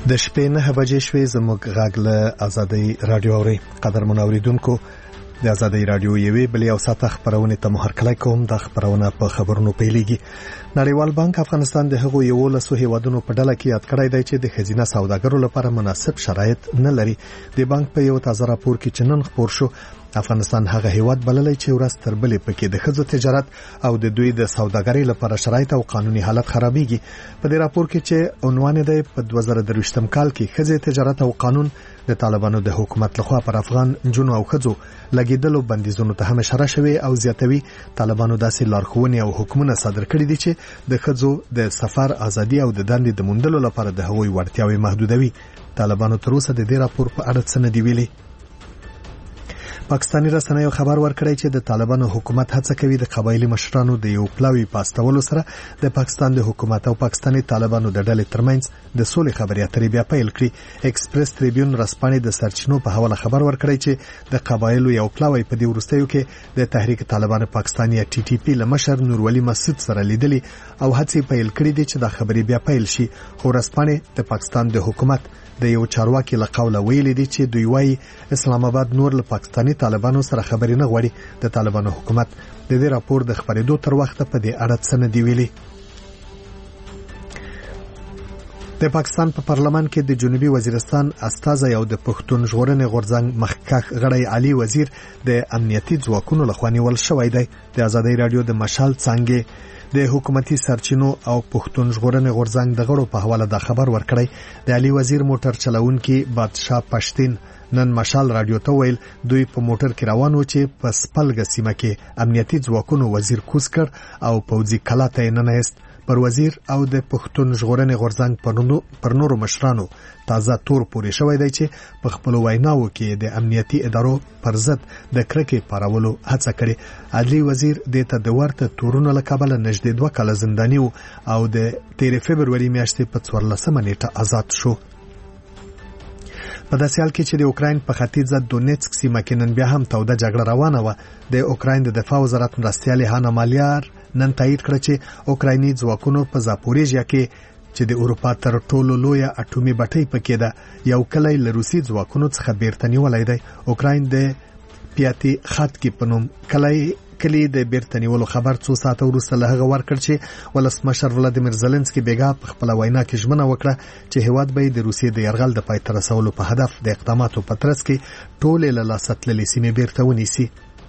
د شپې 9 بجې شوې زموږ غږ له آزادۍ رادیو اوري. قدرمن اوریدونکو، د آزادۍ رادیو یوې بلې او ساته خبرونه ته مهرکلی کوم. د خبرونه په خبرونو پیلېږي. نړیوال بانک افغانستان د هغو 11 هیوادونو په ډله کې یاد کړی دی چې د خزینه سوداګرو لپاره مناسب شرایط نه لري. د بانک په یو تازه راپور کې چې نن خپور شو، افغانستان هغه هیواد بللی چې ورځ تر بلې پکې د ښځو تجارت او د دوی د سوداګرۍ لپاره شرایط او قانوني حالت خرابېږي. په دې راپور کې چې عنوان دی په 2023م کال کې ښځې تجارت او قانون د طالبانو د حکومت لخوا پر افغان جنو او ښځو لګیدلو بندیزونو ته هم اشاره شوې او زیاتوي. طالبانو داسې لارښوونې او حکمونه صادر کړي دي چې د ښځو د سفر ازادي او د دندې د موندلو لپاره د هغوی وړتیاوې محدودوي. طالبانو تر اوسه د دې راپور په اړه څه نه دی ویلي. پاکستاني رسنیو خبر ورکړی چې د طالبانو حکومت هڅه کوي د قبایلی مشرانو د یو پلاوی پاستولو سره د پاکستان د حکومت او پاکستاني طالبانو د ډلې ترمنځ د سولې خبرې اترې بیا پیل کړي. ایکسپریس تریبیون رسپانې د سرچینو په حواله خبر ورکړی چې د قبایلو یو پلاوی په دې وروستیو کې د تحریک طالبان پاکستان یا ټي ټي پی لمشر نورولي مسعود سره لیدلي او هڅې پیل کړي دي چې د خبرې بیا پیل شي. خو رسپانې د پاکستان د حکومت د یو چارواکي له قوله ویلي دي چې دوی وايي اسلام آباد نور له پاکستاني طالبانو سره خبرې نه غواړي. د طالبانو حکومت د دې راپور د خبرېدو تر وخته په دې اړه څه نه دی ویلي. د پاکستان په پارلمان کې د جنوبي وزیرستان استازی او د پښتون ژغورنې غورځنګ مخکښ غړی علي وزیر د امنیتي ځواکونو لخوا نیول شوی دی. د آزادۍ رادیو د مشال څانګې د حکومتي سرچینو او پښتون ژغورنې غورځنګ د غړو په حواله دا خبر ورکړی. د علي وزیر موټر چلوونکي بادشاه پښتين نن مشال رادیو ته ویل دوی په موټر کې روان و چې په سپلګه سیمه کې امنیتي ځواکونو وزیر کوز کړ او پوځي کلا ته ننوست. پر وزیر او د پښتون ژغورنې غورځنګ پر نورو مشرانو تازه تور پورې شوی دی چې په خپل ویناو کې د امنیتي ادارو پر ضد د کرکې پارولو هڅه کړې. عدلی وزیر د ته د ورته تورونو له کبله نږدې 2 کاله زنداني او د 13 فبرवरी میاشتې په 14 نیټه آزاد شو. په داسې حال کې چې د اوکراین په ختیځ دونیتسک سیمه کې نن بیا هم توده جګړه روانه و. د اوکراین د دفاع وزارت مرستیال هانا مالیار نن تایید کړ چې اوکرایني ځواکونو په زاپوریژیا کې چې د اروپا تر ټولو لویه اټومي بټۍ پکې ده یو کلی له روسي ځواکونو څخه بیرته نیولی دی. اوکراین د پیاتي خط کې په نوم کلی د بیرته نیولو خبر 2 ساعته وروسته له هغه ورکړ چې ولسمشر ولادیمیر زيلنسکي بیګا په خپل وینا کې ژمنه وکړه چې هیواد به د روسیې د یرغل د پای ته رسولو په هدف د اقداماتو په ترڅ کې ټولې له لاسه تللې سیمې بیرته ونیسي.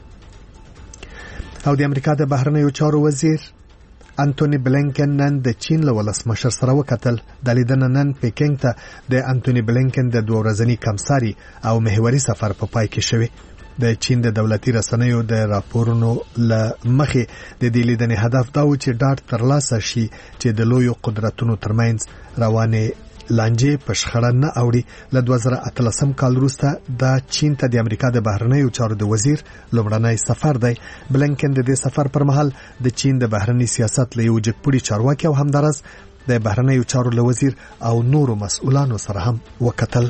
او د امریکا د بهرنیو چارو وزیر انټونی بلینکن نن د چین له ولسمشر سره وکتل. د لیدنې نن پیکینګ ته د انټونی بلینکن د 2 ورځني کمساري او محوري سفر په پای کې شوی. د چین د دولتي رسنیو د راپورونو له مخې د دې لیدنې هدف دا و چې ډاډ ترلاسه شي چې د لویو قدرتونو ترمنځ روانې لانجې په شخړه نه اوړي. له 2013 کال وروسته د چین ته د امریکا د بهرنیو چارو د وزیر لومړنی سفر دی. بلینکن د دې سفر پر مهال د چین د بهرنی سیاست له یو جګپوړي چارواکي او همدارس د بهرنیو چارو له وزیر او نورو مسؤلانو سره هم وکتل.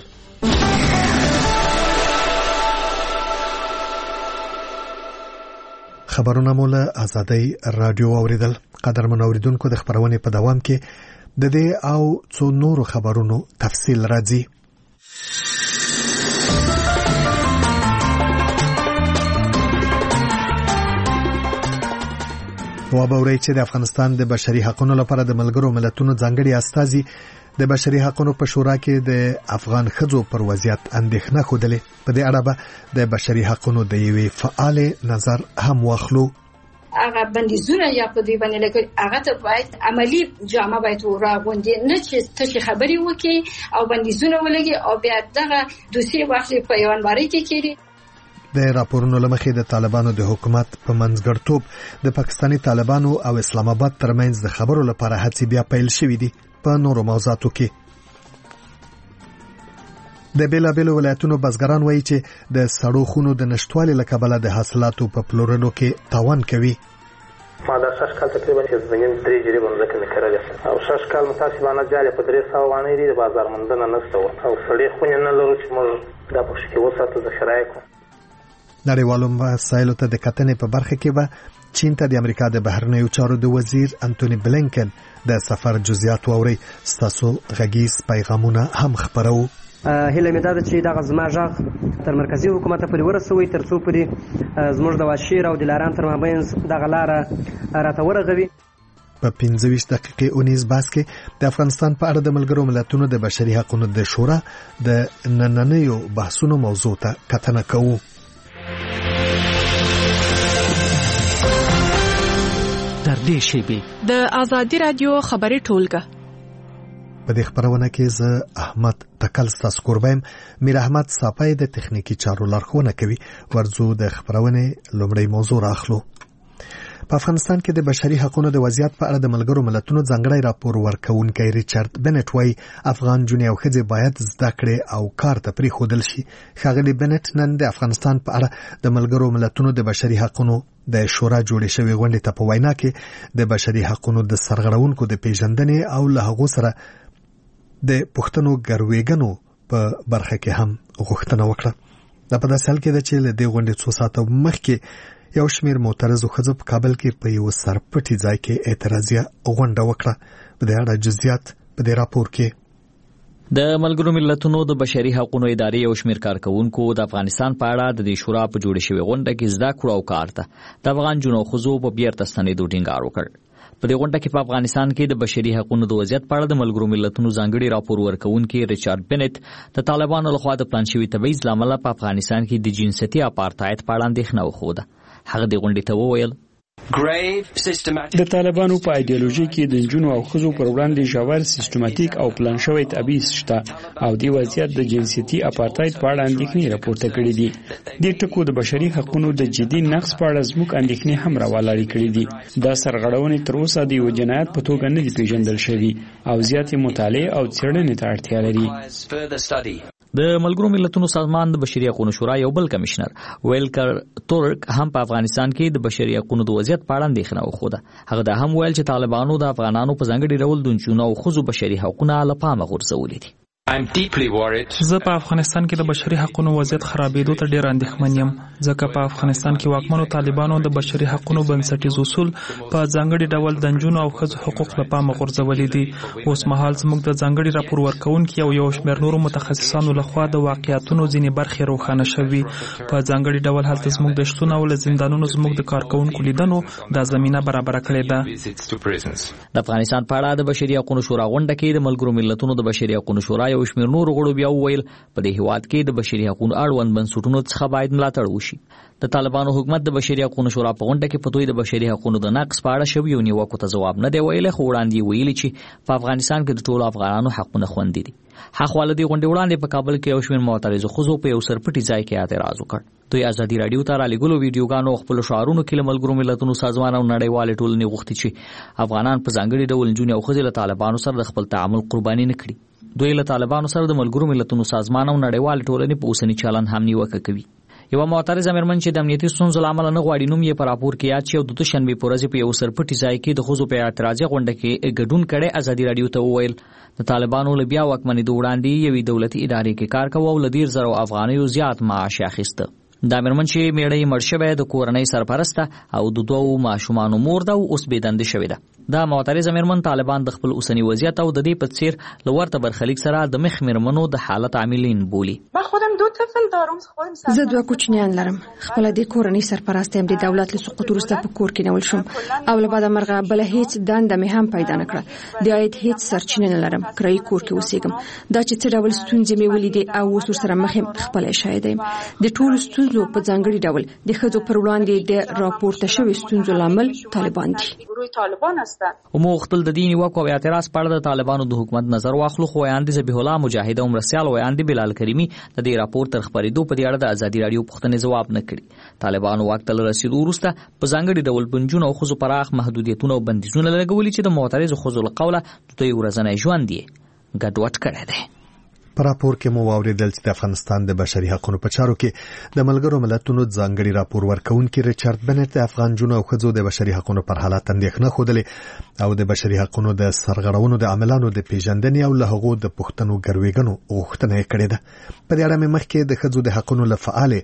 خبرونه مو له آزادۍ رادیو اوریدل. قدرمن اوریدونکو، د خبرونې په دوام کې د دې او څو نورو خبرونو تفصیل راځي. وابورئ چې د افغانستان د بشري حقوقو لپاره د ملګرو ملتونو ځانګړي استازي د بشري حقوقو په شورا کې د افغان ښځو پر وضعیت اندېښنه خوده. په دې اړه به د بشري حقوقو د یوې فعال نظر هم واخلو. هغه بندیزونه یا په دې باندې لکه هغه ته باید عملی جامه باید راغونډي، نه چې تاسو خبري وکي او بندیزونه ولګي او بیا دغه دوسیه واخلي په یوانواري کې کېږي. د راپورونو لمخې د طالبانو د حکومت په منځګړتوب د پاکستاني طالبانو او اسلام آباد ترمنځ د خبرو لپاره هڅې بیا پیل شوې دي. په نورو موضوعاتو کې د بیلابیلو ولایتونو بزګران وایي چې د سړو خونو د نشټوالي له کبله د حاصلاتو په پلورلو کې تاوان کوي. ما دا 6 کال تقریبا چې زمين 3 جریبه مزکه میکرل او 6 کال متاسفانه جاري په 300 وانه دي د بازار مندنه نشته او سړې خونې نه لرو چې موږ دا په شکل وساتو ذخیره کوو. نړیوالو مسایلو ته د کتنې په برخه کې به چین ته د امریکا د بهرنیو چارو د وزیر انټونی بلینکن د سفر جزئیات واوري. ستاسو غږیز پیغامونه هم خبرو. هله مې دا چې دغه زما غږ تر مرکزی حکومت پورې ورسوي تر څو پورې زموږ د واشیر او د لاران تر مابین دغه لاره راته ورغوي. په 15 دقیقې اونیز باس کې د افغانستان په اړه د ملګرو ملتونو د بشري حقوقو د شورا د نننیو بحثونو موضوع ته کتنه کوو. در دې شیبې د آزادي رادیو خبري ټولګه په دې خبرونه کې زه احمد تکل ستاسو قربایم. میر احمد صافی د تخنیکی چارو لارښوونه کوي. ورځو د خبرونه لومړی موضوع راخلو. په افغانستان کې د بشري حقوقو د وضعیت په اړه د ملګرو ملتونو ځانګړی راپور ورکوونکی ریچارډ بنټ وايي افغان جونې او ښځې باید زده کړې او کار ته پریښودل شي. ښاغلي بنټ نن د افغانستان په اړه د ملګرو ملتونو د بشري حقوقو د شورا جوړې شوې غونډې ته په وینا کې د بشري حقوقو د سرغړونکو د پیژندنې او له هغو سره د پښتنو ګروېګنو په برخه کې هم غوښتنه وکړه. دا په داسې حال کې ده چې له دې غونډې څو ساعته مخکې یو شمېر معترضو ښځو په کابل کې په یو سرپټي ځای کې اعتراضیه غونډه وکړه. په دې اړه جزئیات په دې راپور کې. د ملګرو ملتونو د بشري حقوقو ادارې یو شمېر کارکونکو د افغانستان په اړه د شورا په جوړې شوې غونډه کې زده کړو او کار ته د افغان جنو خزو په بیرته ستنېدو ټینګار وکړ. په دې غونډه کې په افغانستان کې د بشري حقوقو د وضعیت په اړه د ملګرو ملتونو ځانګړي راپور ورکوونکي ریچارډ بنټ د طالبانو لخوا د پلان شوي تبعیض لامل په افغانستان کې د جنسیتي اپارټایډ په اړه اندېښنه وښوده. هغه د غونډې ته وویل د طالبانو په ایدئولوژي کې د جنونو او ښځو پر وړاندې ژور سیستماتیک او پلان شوی تبعیض شته او د وضعیت د جنسیتي اپارټایډ په اړه اندېښنې راپورته کړې دي. د ټکو د بشري حقوقو د جدي نقض په اړه زموږ اندېښنې هم راولاړې کړې دي. دا سرغړونې تر اوسه د یو جنایت په توګه نه دي پیژندل شوي او زیاتې مطالعې او څېړنې ته اړتیا لري. د ملګرو ملتونو سازمان د بشري حقوقو شورا یو بل کمشنر ویلکر تورک هم په افغانستان کې د بشري حقوقو د وضعیت په اړه اندېښنه وښوده. هغه دا هم ویل چې طالبانو د افغانانو په ځانګړي ډول د نجونو او ښځو بشري حقوقونه له پامه غورځولي دي. زه په افغانستان کې د بشري حقوقو وضعیت خرابېدو ته ډېر اندېښمن یم ځکه په افغانستان کې واکمنو طالبانو د بشري حقوقو بنسټیز اصول په ځانګړي ډول د نجونو او ښځو حقوق له پامه غورځولي دي. اوس مهال زموږ د ځانګړي راپور ورکوونکي او یو شمېر نورو متخصصانو لخوا د واقعیتونو ځینې برخې روښانه شوي. په ځانګړي ډول هلته زموږ د شتون او له زندانونو زموږ د کارکونکو لیدنو دا زمینه برابره کړې ده. د افغانستان په اړه د بشري حقوقو شورا غونډه کې د ملګرو ملتونو د بشري حقوقو شورا یو شمېر نور غړو بیا وویل په دې هیواد کې د بشري حقوقو اړوند بنسټونو څخه باید ملاتړ وشي. د طالبانو حکومت د بشري حقوقو شورا په غونډه کې په توګه د بشري حقوقو د نقض په اړه شوی یو نیوکو ته ځواب نه دی ویلی، خو وړاندې ویلي چې په افغانستان کې د ټولو افغانانو حقونه خوندي دي. حقواله دی غونډې وړاندې په کابل کې یو شمېر معترضو ښځو په یو سرپټي ځای کې اعتراض وکړ. دوی ازادي راډیو ته رالیږلو ویډیوګانو خپل شعارونو کې له ملګرو ملتونو سازمان او نړیوالې ټولنې غوښتي چې افغانان په ځانګړي ډول نجونې او ښځې له طالبانو سره د خپل تعامل قرباني نه کړي. دوی له طالبانو سره د ملګرو ملتونو سازمان او نړیوالې ټولنې په اوسني چلند هم نیوکه کوي. یو معترضه مېرمن چې د امنیتي ستونزو له امله نه غواړي نوم یې په راپور کې یاد شي او د دوشنبې په ورځ په یو سرپټي ځای کې د ښځو په اعتراضي غونډه کې ګډون کړی ازادي راډیو ته وویل د طالبانو له بیا واکمنېدو وړاندې یوې دولتي ادارې کې کار کوه او له 10,000 افغانیو زیات معاش اخیسته. دا مېرمن چې میړه یې مړ شوی د کورنۍ سرپرسته او د 2 ماشومانو مور ده او اوس بېدندې شوې ده. دا معترضه مېرمن طالبان د خپل اوسني وضعیت او د دې په څیر له ورته برخلیک سره د مخ مېرمنو د حالت عاملین بولي. زه 2 کوچنیان لرم. خپل د کورنۍ سرپرسته هم د دولت له سقوط وروسته په کور کې نیول شوم او له بعده مرغه بل هیڅ دنده مې هم پیدا نه کړه. د عاید هیڅ سرچینه نه لرم. کرایي کور کې اوسېږم. دا چې څه ډول ستونزې مې ولیدې او اوس ورسره مخ یم خپل شاهد یم. د ټولو ستونزو په ځانګړي ډول د ښځو پر وړاندې د راپورته شوی ستونزو لامل طالبان دي. وموختل د دین نیوکو او اعتراض په اړه د طالبانو د حکومت نظر واخلو، خو ویاندې ذبیح الله مجاهد او مرسیال ویاندې بلال کریمي د دې راپور تر خبرېدو په دې اړه د ازادي راډیو پوښتنې ځواب نه کړي. طالبانو واک ته رسیدو وروسته په ځانګړي ډول بنجون او ښځو پراخ محدودیتونه او بندیزونه لګولي چې د معترضو ښځو له قوله د دوی ورځنی ژوند یې ګډوډ کړی دی. په راپور کې مو واوریدل چې د افغانستان د بشري حقوقو په چارو کې د ملګرو ملتونو ځانګړي راپور ورکوونکي ریچارډ بنټ د افغان جنونو او ښځو د بشري حقوقو پر حالت اندېښنه ښودلې او د بشري حقوقو د سرغړونو د عملانو د پیژندنې او له هغو د پښتنو ګروېګنو غوښتنه کړې ده. په دې اړه مخکې د ښځو د حقوقو له فعال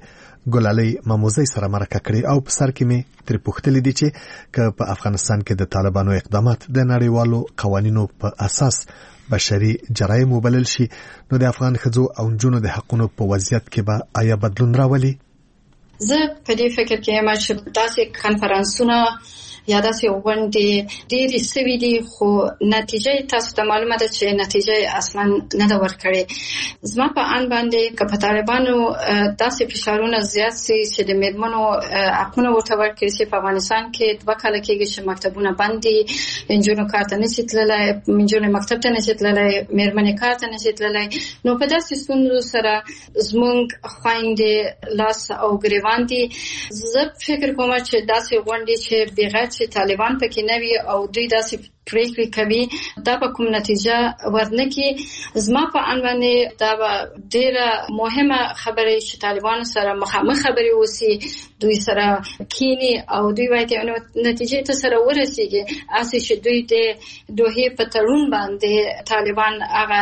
ګلالۍ ماموزي سره مرکه کړې او په سر کې مې تر پوښتلې دي چې که په افغانستان کې د طالبانو اقدامات د نړیوالو قوانینو په اساس بشري جرایم وبلل شي نو د افغان ښځو او نجونو د حقوقو په وضعیت کې به آیا بدلون راولي؟ زه په دې فکر کې یم چې داسې کنفرانسونه یا داسې غونډې ډېرې سوي دي خو نتیجه تاسو ته معلومه ده چې نتیجه اصلا نه ده ورکړې. زما په ان باندې که په طالبانو داسې فشارونه زیات سي چې د میرمنو حقونه ورته ورکړي سي په افغانستان کې 2 کاله کېږي چې مکتبونه بند دي، نجونو کار ته نشي تللی، نجونې مکتب ته نشي تللی، میرمنې کار ته نشي تللی، نو په داسې ستونزو سره زموږ خویندې لاس او ګریوان دي. زه فکر کوم چې داسې غونډې چې بغیر چې طالبان پکې نه وي او دوی داسې پریکړې کوي دا به کوم نتیجه ورنکړي. زما په ان باندې دا به ډېره مهمه خبره چې طالبان سره مخامخ خبرې وسی، دوی سره کینی او دوی وایي چې نتیجه ته سره ورسیږي اسې چې دوی د دوه په تړون باندې طالبان هغه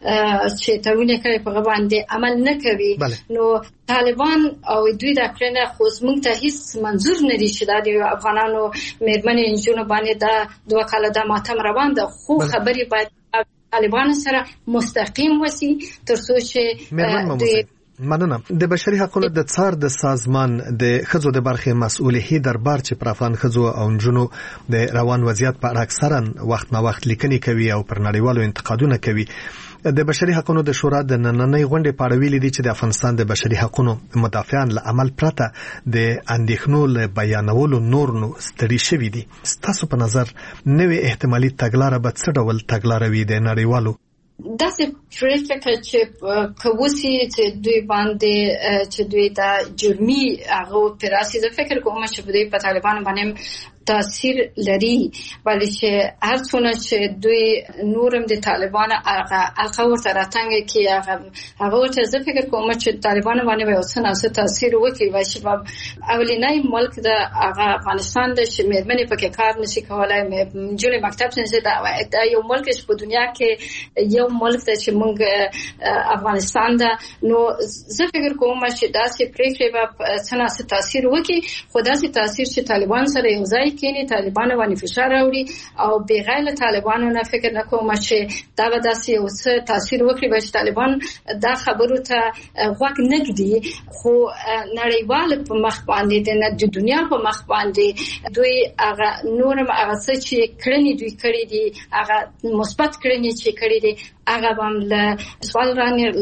چې تړون کوي په باندې عمل نه کوي نو طالبان او دوی د کړنه خو زموږ ته هیڅ منظور نه دي چې د افغانانو میرمنې انجونو باندې دا 2 کاله د ماتم روان ده، خو خبرې باید طالبان سره مستقیم وسی ترڅو چې مننه. د بشري حقوقو د څار د سازمان د خځو د برخې مسؤلیت دربار چې پر افغان خځو او نجونو د روان وضعیت په اړه اکثرا وخت نا وخت لیکنې کوي او پر نړیوالو انتقادونه کوي. د بشري حقوقو د شورا د نننۍ غونډې په اړه ویلي دي چې د افغانستان د بشري حقوقو مدافعان له عمل پرته د اندېښنو له بیانولو نور نو ستړي شوي دي. ستاسو په نظر نوې احتمالي تګلاره به څه ډول تګلاره وي د نړیوالو؟ داسې پریکړه چې کووسی چې دوی باندې چې دوی دا جرمي هغه پراسي د فکر کوم چې دوی په طالبان باندې تاثیر لري ولی چې هر څونه چې دوی نورم د طالبان هغه ورته راتنګ کی هغه ورته زه فکر کوم چې طالبان باندې به اوسنه تاثیر وکړي چې اولینای ملک د افغانستان د شمیرمنې پکې کار نشي کولای، جوړې مکتب څنګه دا یو ملک چې په دنیا کې یو ملک ته چې موږ افغانستان دا نو زه فکر کوم چې داسې پریکړې به څنګه تاثیر وکړي، خو داسې تاثیر چې طالبان سره یو ځای کینی طالبان باندې فشار راوړي او بغیر طالبانو نه فکر نکوم چې دا به داسې یو څه تاثیر وکړي چې طالبان دا خبرو ته غوږ نه ږدي. خو نړیوال په مخ باندې د دنیا په مخ باندې دوی هغه نورم هغه څه چې کړنی دوی کړی دي هغه مثبت کړنی چې کړی دي هغه هم له سوال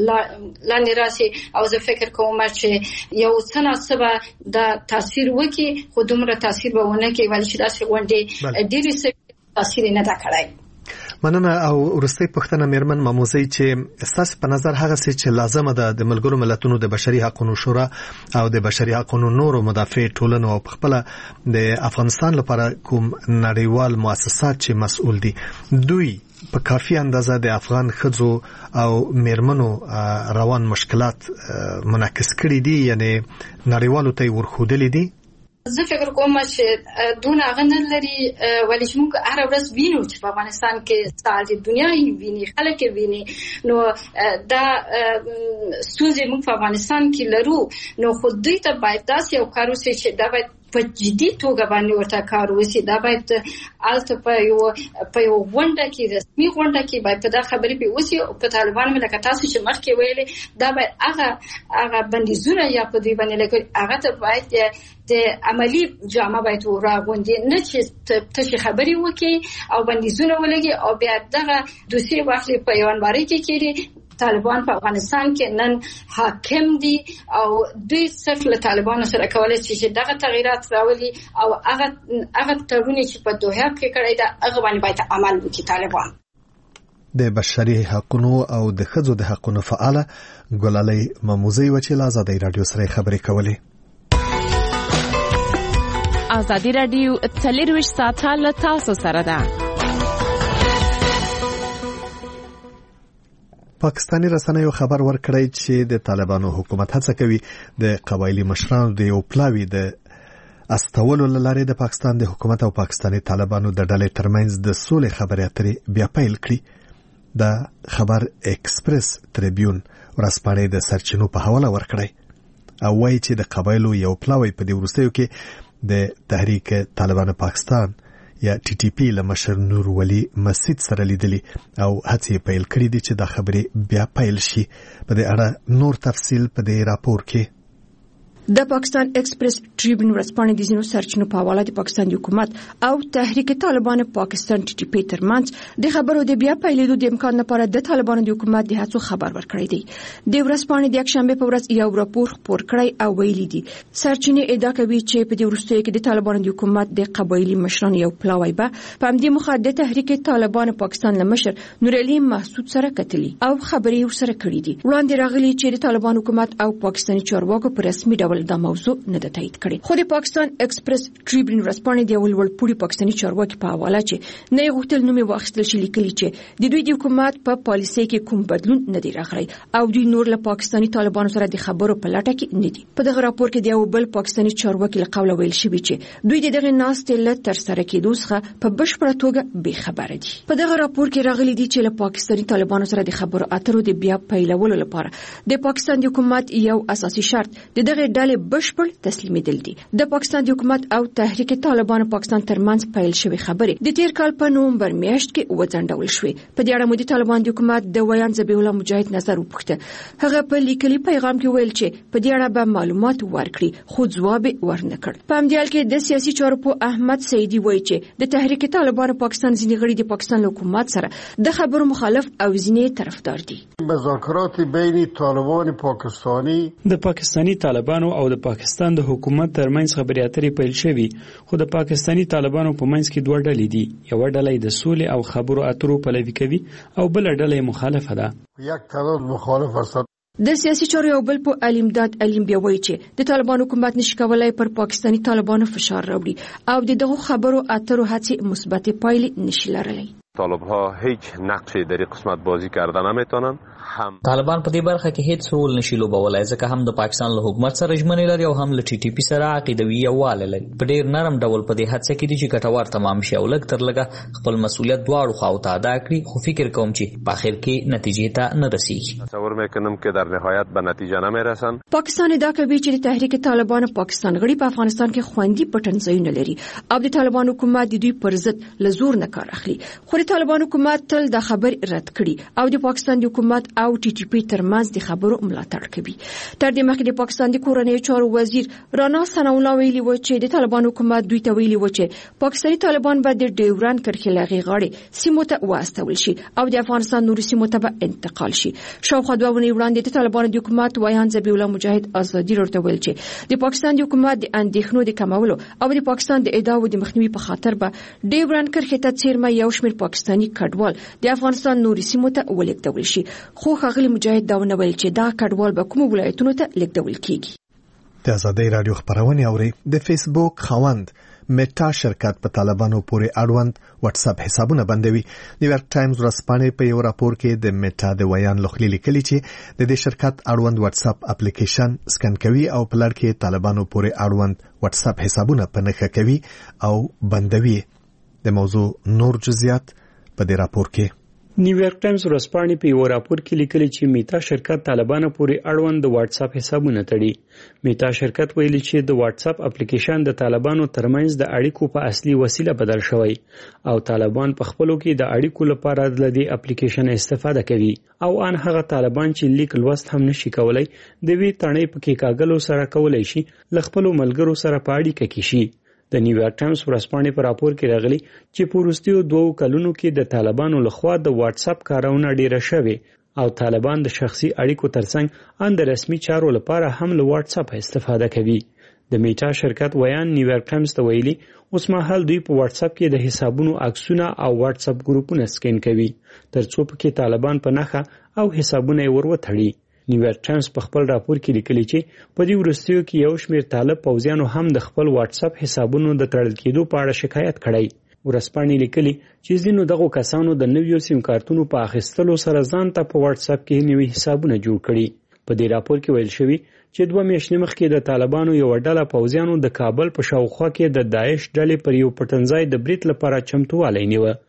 لاندې راسي او زه فکر کوم چې یو څه ناسبه دا تاثیر وکړي خو دومره تاثیر به ونه کوي ولی چې داسې غونډې ډېرې تاثیر نه دا کړی. مننه. او ورستۍ پښتنه میرمن ماموزي چې ستاسو په نظر هغه څه چې لازمه ده د ملګرو ملتونو د بشري حقوقو شورا او د بشري حقوقو نورو مدافع ټولنو او خپل د افغانستان لپاره کوم نړیوال مؤسسات چې مسؤل دي دوی په کافي اندازه د افغان ښځو او میرمنو روان مشکلات منعکس کړي دي یعنی نړیوالو ته ورخودلې دي؟ زه فکر کوم چې دون هغه نه لري ولی چې موږ هر ورځ وینو چې په افغانستان کې ستاسو دنیا یې ویني خلک یې ویني نو دا ستونزې موږ په افغانستان کې لرو نو خو دوی ته باید داسې یو کار وشي چې دا باید په جدي توګه باندې ورته کار وشي. دا باید الته په یو غونډه کې رسمي غونډه کې باید په دا خبرې په وشي او په طالبان ملک تاسو چې مخکې ویلې دا باید هغه بندیزونه یا په دې باندې لکه هغه ته باید د عملی جامه باید راغونډي نه چې تاسو خبرې وکړي او بندیزونه ولګي او بیا دغه دوسری واخلي په یوانواري کې کېږي. طالبان په افغانستان کې نن حاکم دي او دوی صرف له طالبانو سره کولای شي چې دغه تغیرات راولي او هغه تړون چې په دوحه کې کړی دا هغه باندې باید عمل وکړي. طالبان د بشري حقوقو او د ښځو د حقوقو فعاله ګلالۍ ماموزي و چې له آزادۍ رادیو سره خبرې کولې. آزادۍ رادیو 24 ساعته له تاسو سره ده. پاکستانی رسنیو خبر ورکړی چې د طالبانو حکومت هڅه کوي د قبایلی مشرانو د یو پلاوی د استولو لاره د پاکستان د حکومت او پاکستانی طالبانو د ډلې ترمنځ د سولې خبرې اترې بیا پیل کړي. د خبر ایکسپریس تریبیون ورځپاڼې د سرچینو په حواله ورکړی. او وایي چې د قبایلو یو پلاوی په دې وروستیو کې د تحریک طالبان پاکستان یا ټي ټي پی له مشر نور ولي مسجد سره لیدلی او هڅې پیل کړې دي چې دا خبرې بیا پیل شي. په دې اړه نور تفصیل په دې راپور کې. د پاکستان ایکسپریس ټریبیون ورځپاڼې د ځینو سرچینو په حواله د پاکستان حکومت او تحریک طالبان پاکستان ټي ټي پی ترمنځ د خبرو د بیا پیلېدو د امکان لپاره د طالبانو د حکومت د هڅو خبر ورکړی دی. د ورځپاڼې د یکشنبه په ورځ یو راپور خپور کړی او ویلي دي سرچینې ادعا کوي چې په دې وروستیو کې د طالبانو د حکومت د قبایلي مشرانو یو پلاوی به په همدې موخه د تحریک طالبان پاکستان له مشر نور علي محسود سره کتلي او خبرې ورسره کړې دي. وړاندې راغلي چې د طالبان حکومت او پاکستاني چارواکو په رسمي ډول دا موضوع نه ده تایید کړې. خو د پاکستان ایکسپریس ټریبیون ورځپاڼې د ولوړپوړي پاکستاني چارواکي په حواله چې نه غوښتل نوم واخیستل شي لیکلي چې د دوی د حکومت په پالیسۍ کې کوم بدلون نه دی راغلی او دوی نور له پاکستاني طالبانو سره د خبرو په لټه کې نه دي. په دغه راپور کې د یو بل پاکستاني چارواکي له قوله ویل شوی چې دوی دغه ناستې له تر سره کېدو څخه په بشپړه توګه بې خبره دي. په دغه راپور کې راغلي دي چې له پاکستاني طالبانو سره د خبرو اترو د بیا پیلولو لپاره د پاکستان د حکومت یو اساسي شرط د دغه ډلې بشپړ تسلیمېدل دي. د پاکستان د حکومت او تحریک طالبان پاکستان ترمنځ پیل شوی خبرې د تیر کال په نومبر میاشت کې وځنډول شوې. په دې اړه مو د طالبان د حکومت د ویان ذبیح الله مجاهد نظر وپوښته. هغه په لیکلي پیغام کې ویل چې په دې اړه به معلومات ورکړي خو ځواب ورنکړ. په همدې حال کې د سیاسي چارو په احمد سعیدي وایي چې د تحریک طالبان پاکستان ځینې غړي د پاکستان حکومت سره د خبرو مخالف او ځینې طرفدار دي. مذاکرات بین طالبان پاکستانی د پاکستانی طالبانو او د پاکستان د حکومت ترمنځ خبرې اترې پیل شوې خو د پاکستانی طالبانو په منځ کې دوه ډلې دي. یو ډله د سولې او خبرو اترو پلوي کوي او بل ډله مخالفه ده. یک تعداد مخالف هستند. د سیاسي چارو یو بل په علمداد علیم بیا وایي چې د طالبان حکومت نشي کولای پر پاکستانی طالبانو فشار راوړي او د دغه خبرو اترو هڅې مثبت پایلې نشي لرلی. طالب‌ها هیچ نقشی در این قسمت بازی کرده نمیتونن. طالبان په دې برخه کې هیڅ رول نشي لوبولای ځکه هم د پاکستان له حکومت سره ژمنې لري او هم له ټي ټي پی سره عقیدوي یووالی لري. په ډېر نرم ډول په دې هڅه کې دي چې ګټور تمام شي او لږ تر لږه خپل مسؤلیت دواړو خواو ته ادا کړي خو فکر کوم چې په اخر کې نتیجې ته نه رسیږي. تصور میکنم که در نهایت به نتیجه نمیرسن. پاکستان ادعا کوي چې د تحریک طالبان پاکستان غړي په افغانستان کې خوندي پټنځایونه لري او د طالبان حکومت د دوی پر ضد له زور نه کار اخلي. خو د طالبان حکومت تل د خبر رد کړي او د پاکستان د حکومت او ټي ټي پی ترمنځ د خبرو ملاتړ کوي. تر دې مخکې د پاکستان د کورنیو چارو وزیر رانا ثناء الله ویلي و چې د طالبان حکومت دوی ته ویلي و چې پاکستاني طالبان به د ډیورند کرښې له غاړې سیمو ته واستول شي او د افغانستان نورو سیمو ته به انتقال شي. شاوخوا دوه ونې وړاندې د طالبان د حکومت ویان ذبیح الله مجاهد ازادي ورته ویل چې د پاکستان د حکومت د اندېښنو د کمولو او د پاکستان د ادعاو د مخنیوي په خاطر به ډیورند کرښې ته څیرمه یو شمېر پاکستاني کډوال د افغانستان نورو سیمو ته ولېږدول شي. خو ښاغلي مجاهد دا ونه ویل چې دا کډوال به کوم ولایتونو ته لیږدول کیږي. د آزادۍ رادیو خبرونه اوري. د فیسبوک خوند میټا شرکت په طالبانو پورې اړوند واتس اپ حسابونه بندوي. نیویارک ټایمز ورځپاڼې په یو راپور کې د میټا د ویان لخوا لیکلي چې د دې شرکت اړوند واتس اپ اپلیکیشن سکن کوي او په لړ کې طالبانو پورې اړوند واتس اپ حسابونه په نښه کوي او بندوي. د موضوع نور جزئیات په دې راپور کې. نیویارک ټایمز ورځپاڼې په یو راپور کې لیکلي چې میټا شرکت طالبانو پورې اړوند د واتس اپ حسابونه تړي. میټا شرکت ویلي چې د واتس اپ اپلیکیشن د طالبانو ترمنځ د اړیکو په اصلي وسیله بدل شوی او طالبان په خپلو کې د اړیکو لپاره د دې اپلیکیشن استفاده کوي او ان هغه طالبان چې لیک لوست هم نشي کولای د وی تڼۍ په کې کاغلو سره کولای شي ل خپل ملګرو سره په اړیکه کې شي. د نیویارک ټایمز ورځپاڼې په راپور کې راغلي چې په وروستیو 2 کلونو کې د طالبانو لخوا د واتس اپ کارونه ډیره شوې او طالبان د شخصي اړیکو ترڅنګ ان د رسمي چارو لپاره هم له واتس اپ استفاده کوي. د میټا شرکت ویان نیویارک ټایمز ته ویلي اوس مهال دوی په واتس اپ کې د حسابونو عکسونه او واتس اپ ګروپونه سکین کوي ترڅو پکې طالبان په نښه او حسابونه ورتړي. نیویارک ټایمز په خپل راپور کې لیکلي چې په دې وروستیو کې یو شمېر طالب پوځیانو هم د خپل واتس اپ حسابونو د تړل کېدو په اړه شکایت کړی. ورځپاڼې لیکلي چې ځینو دغو کسانو د نویو سیم کارتونو په اخیستلو سره ځان ته په واتس اپ کې نوي حسابونه جوړ کړي. په دې راپور کې ویل شوی چې 2 میاشتې مخکې د طالبانو یو ډله پوځیانو د کابل په شاوخوا کې د داعش ډلې پر یو پټنځای د بریټ لپاره چمتووالی نیوه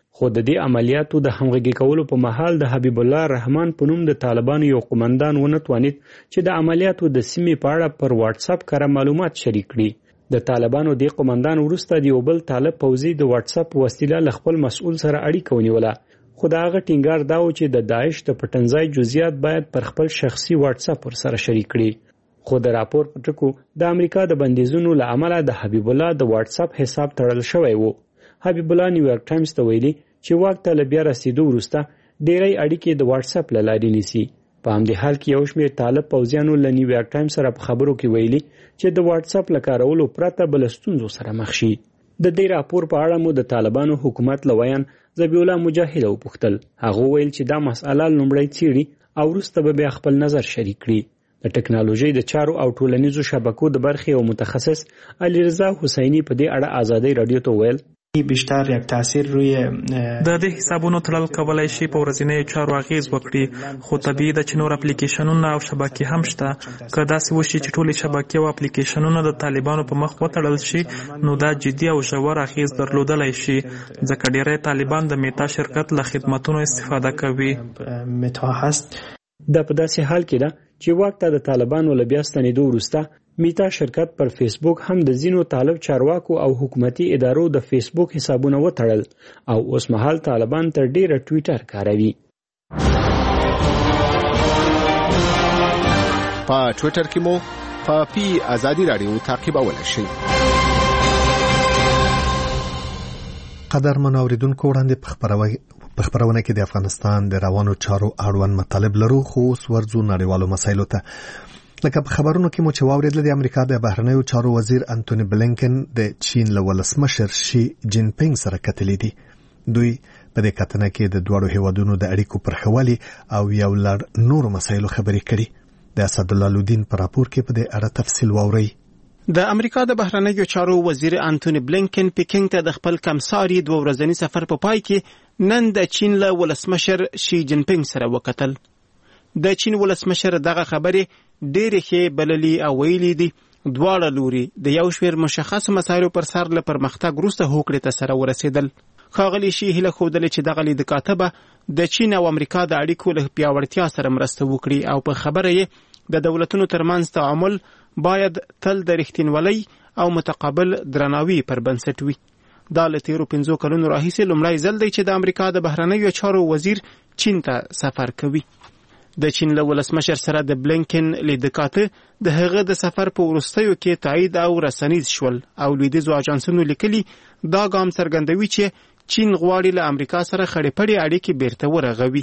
خو د دې عملیاتو د همغږي کولو په مهال د حبیب الله رحمان په نوم د طالبانو یو قومندان ونه توانید چې د عملیاتو د سیمې په اړه پر واتس اپ کار معلومات شریک کړي. د طالبانو د قومندان وروسته د یو بل طالب پوځي د واتس اپ وسیله له خپل مسؤل سره اړیکه ونیوله، خو د هغه ټینګار دا و چې د داعش د پټنځای جزئیات باید پر خپل شخصي واتس اپ سره شریک کړي. خو د راپور په ټکو د امریکا د بندیزونو له امله د حبیب الله د واتس اپ حساب تړل شوی و. حبیب الله نیویارک ټایمز ته ویلي چې واک ته له بیا رسیدو وروسته ډیری اړیکې د واتس اپ له لارې نیسي. په همدې حال کې یو شمېر طالب پوځیانو له نیویارک ټایمز سره په خبرو کې ویلي چې د واتس اپ له کارولو پرته بل ستونزو سره مخ شي. د دې راپور په اړه مو د طالبانو حکومت لویان ذبیح الله مجاهد وپوښتل. هغه ویل چې دا مسأله لومړی څیړي او وروسته به بیا خپل نظر شریک کړي. د ټکنالوژي د چارو او ټولنیزو شبکو د برخې او متخصص علیرضا حسینی په دې اړه آزادۍ رادیو ته ویل بیشتر یک تاثیر روی د دې حسابونو تړل کولای شي په ورځنیو چارو اغیز وکړي، خو طبیعي ده چې نور اپلیکیشنونه او شبکې هم شته. که داسې وشي چې ټولې شبکې او اپلیکیشنونه د طالبانو په مخ وتړل شي نو دا جدي او ژور اغیز درلودلی شي، ځکه ډیری طالبان د میتا شرکت له خدماتونو استفاده کوي. میتا هست. دا په داسې حال کې ده چې واک ته د طالبانو له بیا ستنېدو وروسته میتا شرکت پر فیسبوک هم د ځینو طالب چارواکو او حکومتي ادارو د فیسبوک حسابونه وتړل او اوس مهال طالبان تر ډیره ټویټر کاروي. په ټویټر کې مو په پی آزادی رادیو تعقیبولای شئ. قدرمن اوریدونکو وړاندې په خبرونه کې د افغانستان د روانو چارو اړوند مطالب لرو، خو اوس ورځو نړیوالو مسایلو ته. لکه په خبرونو کې مو چې واوریدل د امریکا د بهرنیو چارو وزیر انټونی بلینکن د چین له ولسمشر شي جین پینګ سره کتلې دي. دوی په دې کتنه کې د دوه هیوادونو د اړیکو پر خوالي او یو لړ نورو مسایلو خبرې کړي. د اسد الله لودین په راپور کې په دې اړه تفصیل واوري. د امریکا د بهرنیو چارو وزیر انټونی بلینکن پیکینګ ته د خپل کمساري 2 ورځنی سفر په پای کې نن د چین له ولسمشر شي جین پینګ سره وکتل. د چین ولسمشر دغه خبرې ډېرې ښې بللي او ویلي دي دواړه لوري د یو شمېر مشخص مسایلو پر سر له پرمختګ وروسته هوکړې ته سره ورسېدل. ښاغلي شي هیله ښودلې چې دغه لید کاتبه د چین او امریکا د اړیکو له پیاوړتیا سره مرسته وکړي او په خبره یې د دولتونو ترمنځ تعامل باید تل د رښتینولۍ او متقابل درناوي پر بنسټ وي. دا له تیرو 5 کلونو راهیسې لومړی ځل دی چې د امریکا د بهرنیو چارو وزیر چین ته سفر کوي. د چین له ولسمشر سره د بلینکن لیدکاته د هغه د سفر په وروستیو کې تایید او رسنیز شول او لویدیځو اجانسونو لیکلي دا ګام څرګندوي چې چین غواړي له امریکا سره خړې پړې اړیکې بیرته ورغوي.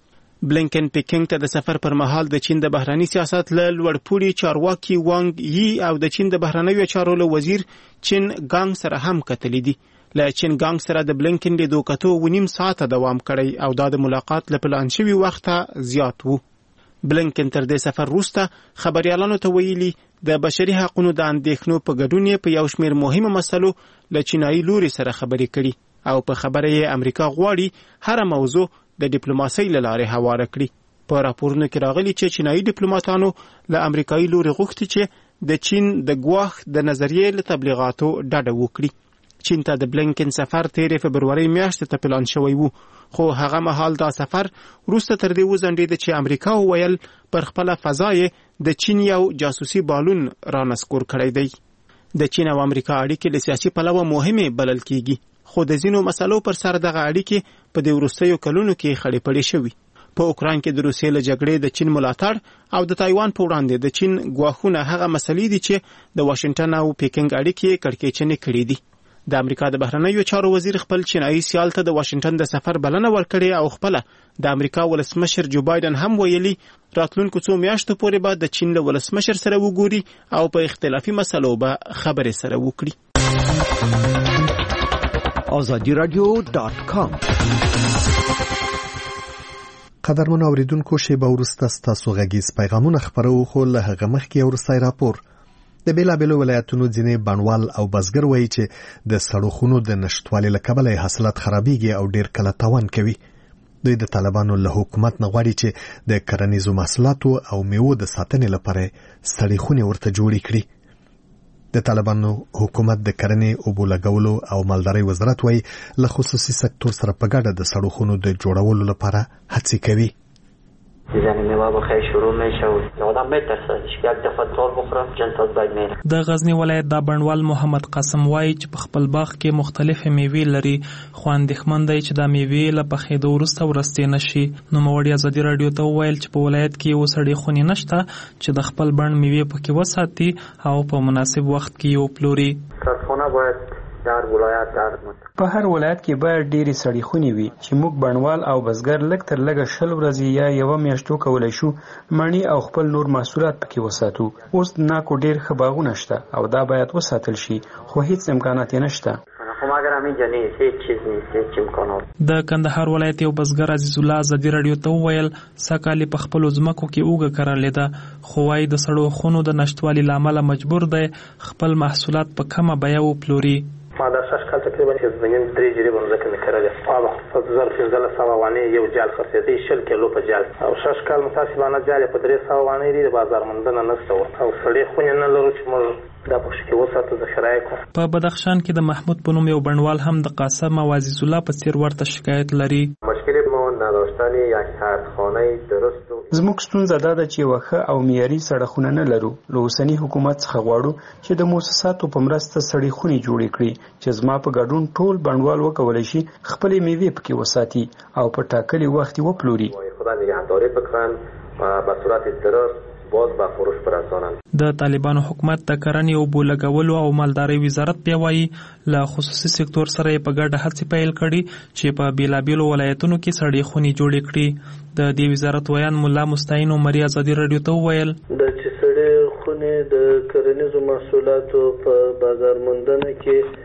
بلینکن پیکینګ ته د سفر پر مهال د چین د بهرنی سیاست له لوړپوړي چارواکي وانګ یي او د چین د بهرنیو چارو له وزیر چین ګانګ سره هم کتلې دي. له چین ګانګ سره د بلینکن لیدو کتو 9 ساعته دوام کړی او دا د ملاقات له پلان شوي وخته زیات وو. بلینکن تر دې سفر وروسته خبريالانو ته ویلي د بشري حقوقو د اندېښنو په ګډون یې په یو شمېر مهمه مسلو له چینایي لوري سره خبرې کړي او په خبره یې امریکا غواړي هر موضوع د ډیپلوماسۍ له لارې هواره کړي. په راپورونو کې راغلي چې چینایي ډیپلوماټانو له امریکایي لوري غوښتي چې د چین د ګواښ د نظریې له تبلیغاتو ډډه وکړي. چین ته د بلینکن سفر 13 فبروري میاشتې ته پلان شوی وو، خو هغه مهال دا سفر وروسته تر دې وځنډېد چې امریکا وویل پر خپله فضا یې د چین یو جاسوسي بالون رانسکور کړی دی. د چین او امریکا اړیکې له سیاسي پلوه مهمې بلل کیږي، خو د ځینو مسلو پر سر دغه اړیکې په دې وروستیو کلونو کې خړې پړې شوي. په اوکراین کې د روسیې له جګړې د چین ملاتړ او د تایوان په وړاندې د چین ګواښونه هغه مسلې دي چې د واشنگټن او پیکینګ اړیکې کړکېچنې کړې دي. د امریکا د بهرنیو چارو وزیر خپل چینایي سیال ته د واشنگټن د سفر بلنه ورکړې او خپل د امریکا ولسمشر جو بایدن هم ویلي راتلونکو 2 میاشتو پورې به د چین له ولسمشر سره وګوري او په اختلافي مسلو به خبرې سره وکړي. azadiradio.com قدرمن اوریدونکو شیبه وروسته ستاسو غږیز پیغامونه خبرو خو له هغه مخکې وروستی راپور. د بیلابیلو ولایتونو ځینې بڼوال او بزګر وایي چې د سړوخونو د نشټوالي له کبله حاصلات خرابېږي او ډیر کله تاوان کوي. دوی د طالبانو له حکومت نه غواړي چې د کرنیزو محصولاتو او میوو د ساتنې لپاره سړې خونې ورته جوړې کړي. د طالبانو حکومت د کرنې او بولګولو او مالدارۍ وزارت وایي له خصوصي سکتور سره په ګډه د سړکونو د جوړولو لپاره هڅې کوي. یعنی میوه بخیر شروع میشه و آدم میترسه یک دفعه تول بخوره جنتات باید میره. د غزنی ولایت د بڼوال محمد قاسم وایي چې په خپل باغ کې مختلفې میوې لري خو اندېښمن دی چې دا میوې له پخېدو وروسته ورستې نشي. نوموړي ازادي راډیو ته وویل چې په ولایت کې یو سړې خونې نشته چې د خپل بڼ میوې پکې وساتي او په مناسب وخت کې یې وپلوري. کارخانه باید در ولایت په هر ولایت کې باید ډېرې سړې خونې وي چې موږ بڼوال او بزګر لږ تر لږه 20 ورځې یا یوه میاشت وکولی شو مڼې او خپل نور محصولات پکې وساتو. اوس د ناکو ډېر ښه باغونه شته او دا باید وساتل شي خو هیڅ امکانات یې نشته. د کندهار ولایت یو بزګر عزیز الله ازادي راډیو ته وویل سږکال په خپلو ځمکو کې اوږه کرلې ده خو وایي د سړو خونو د نشتوالي له امله مجبور دی خپل محصولات په کمه بیه وپلوري. ما دا 6 کال تقریبا چې زمین 3 جریبه ځکه مې کړل په 2015 وانه یو جال خرڅېدی 10 کیلو په جال او 6 کال متاسبانه جال په 300 وانه دی د بازار مندنه نشته او سړی خو نه لرو چې موږ دا په شکل وساتو د شرایکو. په بدخشان کې د محمود په نوم یو بڼوال هم د قاسم او عزیز الله په څیر ورته شکایت لري. مشکل ما نداشتن یک سردخانه درست زموږ ستونزه دا ده چې یوه ښه او معیاري سړکونه نه لرو. له اوسني حکومت څخه غواړو چې د مؤسساتو په مرسته سړې خونې جوړې کړي چې زما په ګډون ټول بڼوال وکولی شي خپلې میوې پکې وساتي او په ټاکلي وخت یې وپلوري. خدای نگهداری بکنن به صورت درست باز به فروش برسانند. د طالبانو حکومت د کرنې او بولګولو او مالدارۍ وزارت بیا وایي له خصوصي سکتور سره یې په ګډه هڅې پیل کړي چې په بیلابیلو ولایتونو کې سړې خونې جوړې کړي. د دې وزارت ویان مولا مستعین عمري ازادي راډیو ته وویل د چې سړې خونې د کرنیزو محصولاتو په بازار موندنه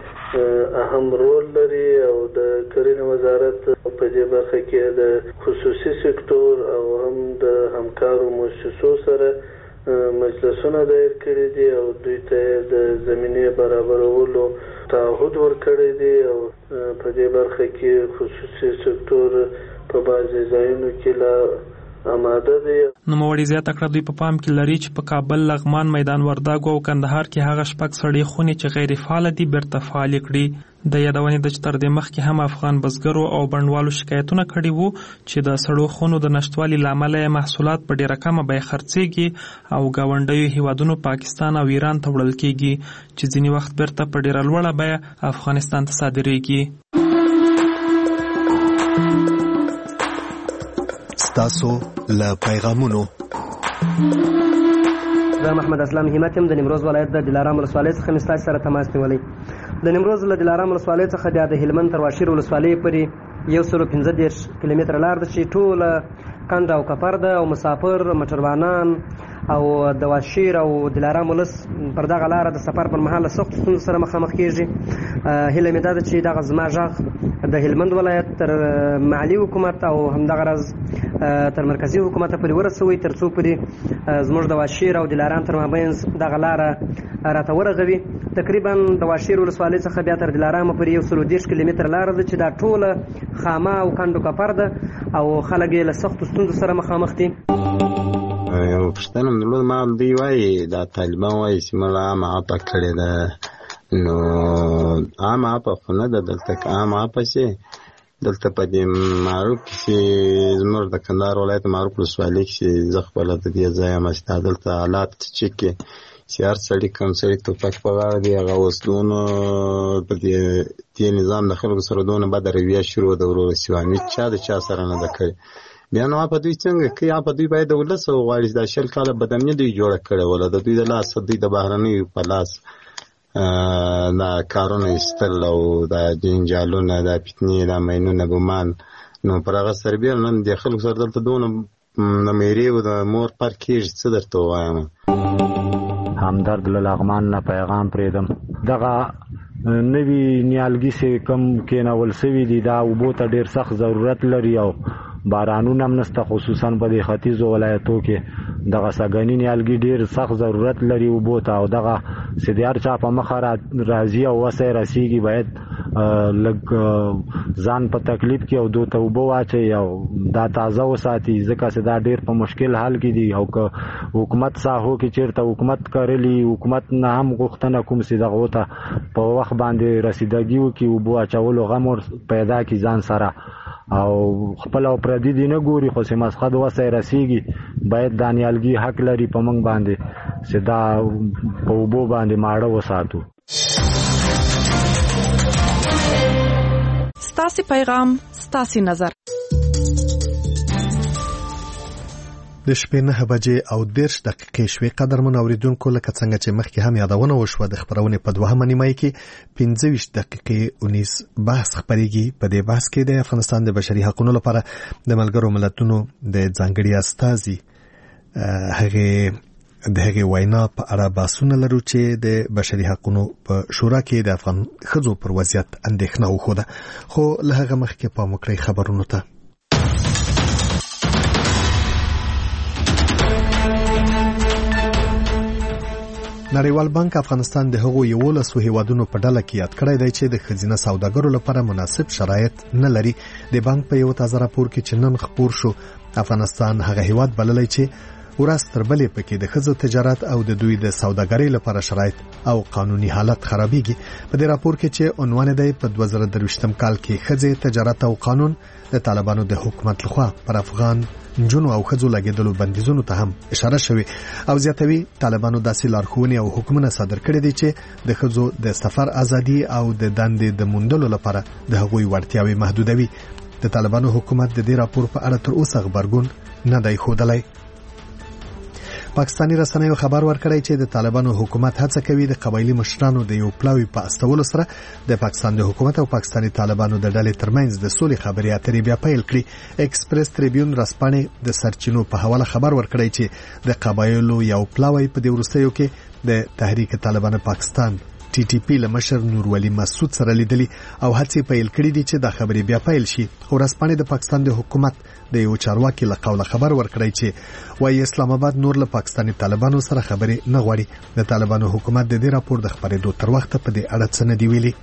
کې اهم رول لري او د کرنې وزارت په دې برخه کې د خصوصي سکتور او هم د همکارو مؤسسو سره مجلسونه دایر کړي دي او دوی ته د زمینې برابرولو تعهد ورکړی دی او په دې برخه کې خصوصي سکتور په بعضې ځایونو کې لا آماده دی. نوموړي زیاته کړه دوی په پام کې لري چې په کابل، لغمان، میدان وردګو او کندهار کې هغه شپږ سړې خونې چې غیر فعاله دي بیرته فعالې کړي. د یادونې ده چې تر دې مخکې هم افغان بزګرو او بڼوالو شکایتونه کړي وو چې د سړو خونو د نشتوالي له امله محصولات په ډېره کمه بیه خرڅېږي او ګاونډیو هیوادونو پاکستان او ایران ته وړل کېږي چې ځینې وخت بیرته په ډېره لوړه بیه افغانستان ته صادرېږي. ستاسو له پیغامونو زه محمد اسلام همت یم د نیمروز ولایت د دلارام ولسوالۍ څخه مې ستاسو سره تماس نیولی. د نیمروز له دلارام ولسوالۍ څخه د هلمند تر واشیر ولسوالۍ پورې 115 کیلومتره لار ده چې ټوله کند او کپر ده او مسافر موټروانان او د واشیر او دلارام ولس پر دغه لاره د سفر پر مهال سخت ستونزو سره مخامخ کېږي. هیله مې دا ده چې دغه زما غږ د هلمند ولایت تر محلي حکومت او همدغه راز تر مرکزي حکومت پورې ورسوي تر څو پورې زموږ د واشیر او دلارام تر مابینځ دغه لاره راته ورغوي. تقریبا د واشیر ولسوالۍ څخه بیا تر دلارام پورې 130 کیلومتره لاره ده چې دا ټوله خامه او کندو کپر ده او خلک یې له سختو ستونزو سره مخامخ دي. یو پوښتنه مې درلوده، ما دوی وایي دا طالبان وایي چې موږ عامه عفه کړې ده، نو عامه عفه خو نه ده دلته. عامه عفه چې دلته په دې معروف کې زموږ د کندهار ولایت معروف ولسوالۍ کې زه خپله د دې ځای یم چې دلته حالات چک کې چې هر سړي کوم سړي توپک په غاړه دی هغه وسلونو په دې نظام د خلکو سره دونه بده رویه شروع ده ورور سیواني چا د چا سره نه ده کړې. بیا نو په دوی څنګه کوي؟ په دوی باید د ولس وغواړي دا 20 کاله بدامني دوی جوړه کړې وله د دوی د لاس دوی د بهرنیو په لاس دا کارونه ایستل او دا جنجالونه دا فتنې دا مینونه ګمان نو پر هغه سربیره نن د خلکو سره دلته دونه د میرې او د مور پر کېږي څه درته ووایم. همدرد له لغمان نه پیغام پرېږدم. دغه نوي نیالګي چې کوم کېنول سوي دي دا اوبو ته ډېر سخت ضرورت لري او بارانونه هم نشته، خصوصا په دې ختیځو ولایتو کې دغه سږني نیالګي ډېر سخت ضرورت لري اوبو ته او دغه چې د هر چا په مخه راځي او وسه رسیږي باید لګ ځان په تکلیف کې او دوه توبه واچي او دا تازه وساتي ځکه چې دا ډیر په مشکل حال کې دي او که حکومت ساحو کې چیرته حکومت کړلی حکومت نه هم غوښتنه کوم چې دغه ته په وخت باندې رسیدګي وکړي او بو اچولو غم پیدا کی ځان سره او خپل او پردي دي نه ګوري خو چې مسخد وسه رسیږي باید دانیالګي حق لري په موږ باندې چې دا په وبو باندې ماړه وساتو. ستاسو پیغام ستاسو نظر. د شپې 9 بجې او 10 دقیقې شوې قدرمن اوریدونکو لکه څنګه چې مخکې هم یادونه وشوه د خبرونې په دوهمه نیمه کې 15 دقیقې 19 بحث خبريږي. په دې بحث کې د افغانستان د بشري حقوقو لپاره د ملګرو ملتونو د ځانګړي استازي هغه وینا په اړه بحثونه لرو چې د بشري حقوقو په شورا کې د افغان ښځو پر وضعیت اندېښنه وښوده. خو له هغه مخکې په مکرې خبرونو ته نړیوال بانک افغانستان د هغو 11 هیوادونو په ډله کې یاد کړی دی چې د خزینه سوداګرو لپاره مناسب شرایط نه لري. د بانک په یو تازه راپور کې چې نن خپور شو افغانستان هغه هیواد بللی چې ورځ تر بلې پکې د ښځو تجارت او د دوی د سوداګرۍ لپاره شرایط او قانوني حالت خرابېږي. په دې راپور کې چې عنوان دی په 2023م کال کې ښځې تجارت او قانون د طالبانو د حکومت لخوا پر افغان جنو او ښځو لګیدلو بندیزونو ته هم اشاره شوی او زیاتوي طالبانو داسې لارښوونې او حکمونه صادر کړي دي چې د ښځو د سفر ازادي او د دندې د موندلو لپاره د هغوی وړتیاوې محدودوي. د طالبانو حکومت د دې راپور په اړه تر اوسه خبرګون نه دی ښودلی. پاکستاني رسنیو خبر ورکړی چې د طالبانو حکومت هڅه کوي د قبایلی مشرانو د یو پلاوی په استولو سره د پاکستان د حکومت او پاکستاني طالبانو د ډلې ترمنځ د سولې خبرې اترې بیا پیل کړي. ایکسپریس تریبیون رسپانې د سرچینو په حواله خبر ورکړی چې د قبایلو یو پلاوی په دې وروستیو کې د تحریک طالبان پاکستان TTP لمشر نورولي مسعود سره لیدلی او هڅې پیل کړې دي چې دا خبرې بیا پیل شي. خو رسپانې د پاکستان د حکومت د یو چارواکي له قوله خبر ورکړی چې وايي اسلام آباد نور له پاکستاني طالبانو سره خبرې نه غواړي. د طالبانو حکومت د دې راپور د خبرېدو تر وخته په دې اړه څه نه دی ویلي.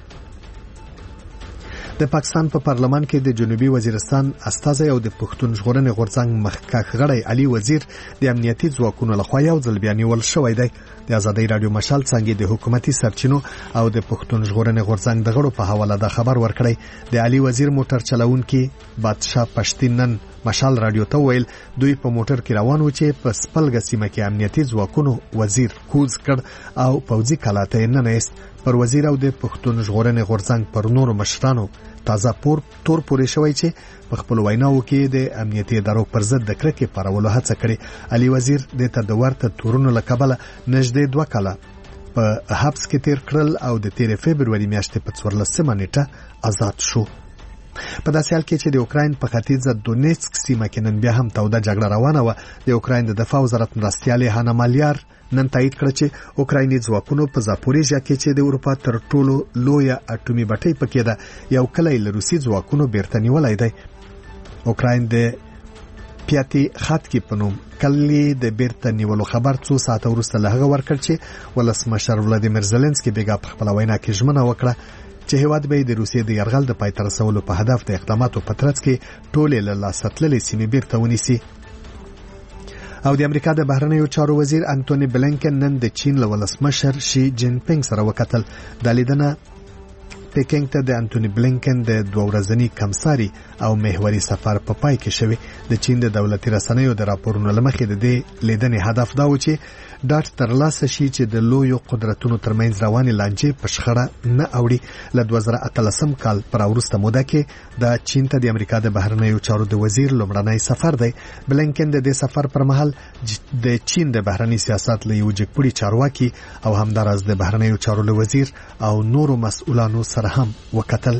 د پاکستان په پارلمان کې د جنوبي وزیرستان استازی او د پښتون ژغورنې غورځنګ مخکښ غړی علي وزیر د امنیتي ځواکونو لخوا یو ځل بیا نیول شوی دی. د ازادۍ رادیو مشال څنګه د حکومتي سرچینو او د پښتون ژغورنې غورځنګ د غړو په حواله دا خبر ورکړی. د علي وزیر موټر چلونکي بادشاه پښتین نن مشال رادیو ته ویل دوی په موټر کې روان و چې په سپلګه سیمه کې امنیتي ځواکونو وزیر کوز کړ او پوځي کلاته نه نهست. پر وزیر او د پښتون ژغورنې غورځنګ پر نورو مشرانو تازه تور پورې شوی چې په خپل ویناو کې د امنیتي ادارو پر ضد د کرکې پارولو هڅه کړې. علي وزیر د تدورته تورونو لکبله نږدې 2 کاله په حبس کې تیر کړل او د 13 فبرवरी میاشتې په 14 نیټه آزاد شو. په داسې حال کې چې د اوکراین په ختیځه دونیتسک سیمه کې نن بیا هم توده جګړه روانه و. د اوکراین د دفاع وزارت مرستیال هانا مالیار نن تایید کړ چې اوکرایني ځواکونو په زاپوریژیا کې چې د اروپا تر ټولو لویه اټومي بټۍ پکې ده یو کلی له روسي ځواکونو بیرته نیولای دی. اوکراین د پیاتي خط کې په نوم کلی د بیرته نیولو خبر څو ساعت وروسته له هغه ورکړ چې ولسمشر ولادیمیر زيلنسکي بیګا په خپل وینا کې ژمنه وکړه چې هیواد به د روسیې د یرغل د پای ته رسولو په هدف د اقداماتو په ترڅ کې ټولې له لاسه تللې سیمې بیرته ونیسي. او د امریکا د بهرنیو چارو وزیر انټونی بلینکن نن د چین له ولسمشر شي جین پینګ سره وکتل. د لیدنه پیکینګ ته د انټونی بلینکن د 2 ورځني کمساري او محوري سفر په پای کې شوی. د چین د دولتي رسنیو د راپورونو لمخې د دې لیدنې هدف دا و چې ډاټ ترلاسه شي چې د لویو قدرتونو ترمنځ رواني لانجې په شخړه نه اوړي. له 2013 کال پر وروسته موده کې د چین ته د امریکا د بهرنیو چارو د وزیر لومړنی سفر دی. بلینکن د دې سفر پر مهال د چین د بهرنی سیاست له یو جګپوړي چارواکي او همدارس د بهرنیو چارو له وزیر او نورو مسؤلانو سره هم وکتل.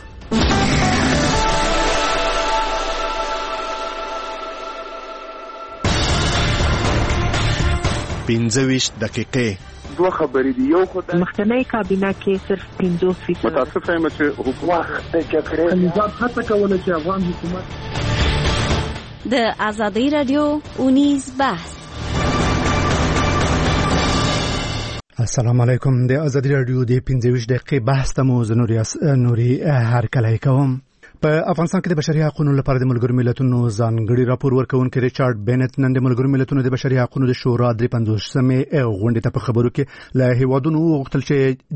15 دقیقې دوه خبرې دي. یو خدای مخکنی کابینه کې صرف 50% متاسف یم چې حکومت د جګړې نظام هڅه کوله چې افغان حکومت د ازادۍ رادیو اونیز بحث السلام علیکم. د ازادي رادیو د 15 دقیقې بحث ته مو نوري هرکلی کوم. په افغانستان کې د بشري حقوقو لپاره د ملګرو ملتونو ځانګړي راپور ورکوونکي ریچارډ بینټ نن د ملګرو ملتونو د بشري حقوقو د شورا 53مې غونډې ته په خبرو کې له هیوادونو وغوښتل چې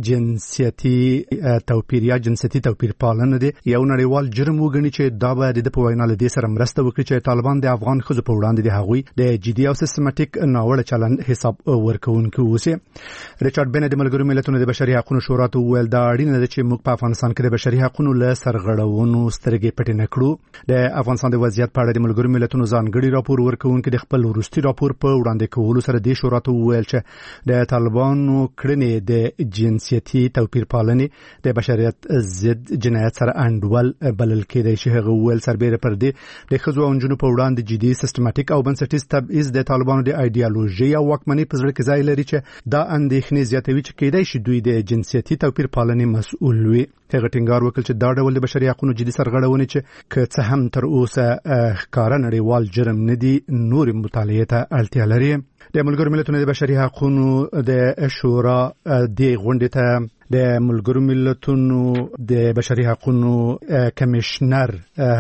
جنسيتي توپیر پالنه دي یو نړیوال جرم وګڼي چې دا به د په وینا له دې سره مرسته وکړي چې طالبان د افغان ښځو په وړاندې د هغوی د جدي او سیستماتیک ناوړه چلند حساب ورکوونکي اوسي. ریچارډ بینټ د ملګرو ملتونو د بشري حقوقو شورا ته وویل دا اړینه ده چې موږ په افغانستان کې د بشري حقوقو له سرغړونو سترګې پټې نه کړو. د افغانستان د وضعیت په اړه د ملګرو ملتونو ځانګړي راپور ورکوونکي د خپل وروستي راپور په وړاندې کولو سره د شورا ته وویل چې د طالبانو کړنې د جنسيتي توپیر پالنې د بشریت ضد جنایت سره انډول بلل کېدای شي. هغه وویل سربېره پر دې د ښځو او نجونو په وړاندې جدي سیستماتیک او بنسټیز تبعیض د طالبانو د ایډیالوژي او واکمنۍ په زړه کې ځای لري چې دا اندېښنې زیاتوي چې کېدای شي دوی د جنسيتي توپیر پالنې مسؤل وي. هغه ټینګار وکړ چې دا ډول د بشري حقوقو جدي سرغړونې چې که څه هم تر اوسه ښکاره نړیوال جرم نه دي نور مطالعه ته اړتیا لري. د ملګرو ملتونو د بشري حقوقو د شورا د غونډې ته د ملګرو ملتونو د بشري حقوقو کمشنر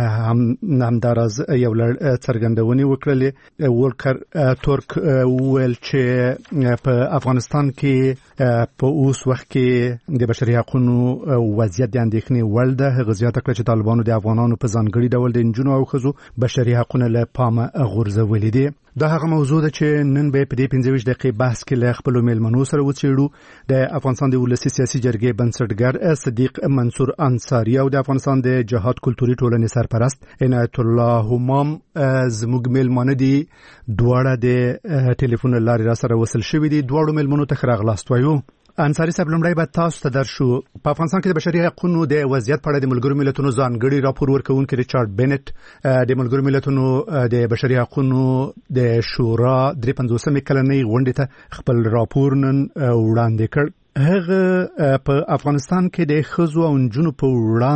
همدارز یو لړ څرګندونې وکړلې. ولکر تورک وویل چې په افغانستان کې په اوس وخت کې د بشري حقوقو وضعیت د اندېښنې وړ ده. هغه زیاته کړه چې طالبانو د افغانانو په ځانګړي ډول د نجونو او ښځو بشري حقوقو له پامه غورځولي دي. دا هغه موضوع ده چې نن به په دې 15 دقیقې بحث کې له خپل میلمنو سره وڅېړو. د افغانستان د ولسی سیاسي جرګې بنسټګر صدیق منصور انصاری او د افغانستان د جهاد کلتوري ټولنې سرپرست عنایت الله همام زموږ میلمانه دي. دواړه د ټلیفون لارې را سره وصل شوي دي. دواړو میلمنو ته ښه راغلاست وایو. انصاری صاحب لومړی به تاسو ته درشو. په افغانستان کې د بشري حقوقو د وضعیت په اړه د ملګرو ملتونو ځانګړي راپور ورکوونکي ریچارډ بینټ د ملګرو ملتونو د بشري حقوقو د شورا 53مې کلنۍ غونډې ته خپل راپور نن وړاندې کړ. هغه په افغانستان کې د ښځو او نجونو په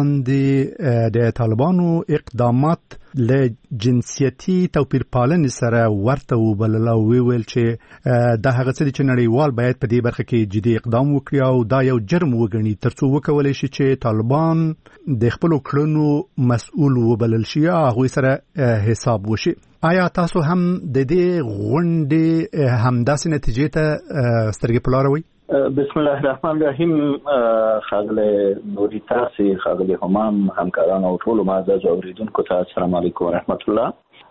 وړاندې د طالبانو اقدامات له جنسيتي توپیر پالنې سره ورته وبلل او ویل چې دا هغه څه دي چې نړیوال باید په دې برخه کې جدي اقدام وکړي او دا یو جرم وګڼي ترڅو وکولای شي چې طالبان د خپل کړنو مسؤل وبلل شي او هغوی سره حساب وشي. آیا تاسو هم د دې غونډې همداسې نتیجې ته سترګې په لاره وئ؟ بسم الله الرحمن الرحیم. خاغله نوري تاسو خاغله همام همکاران او ټول معزز اوریدونکو ته السلام علیکم ورحمت الله.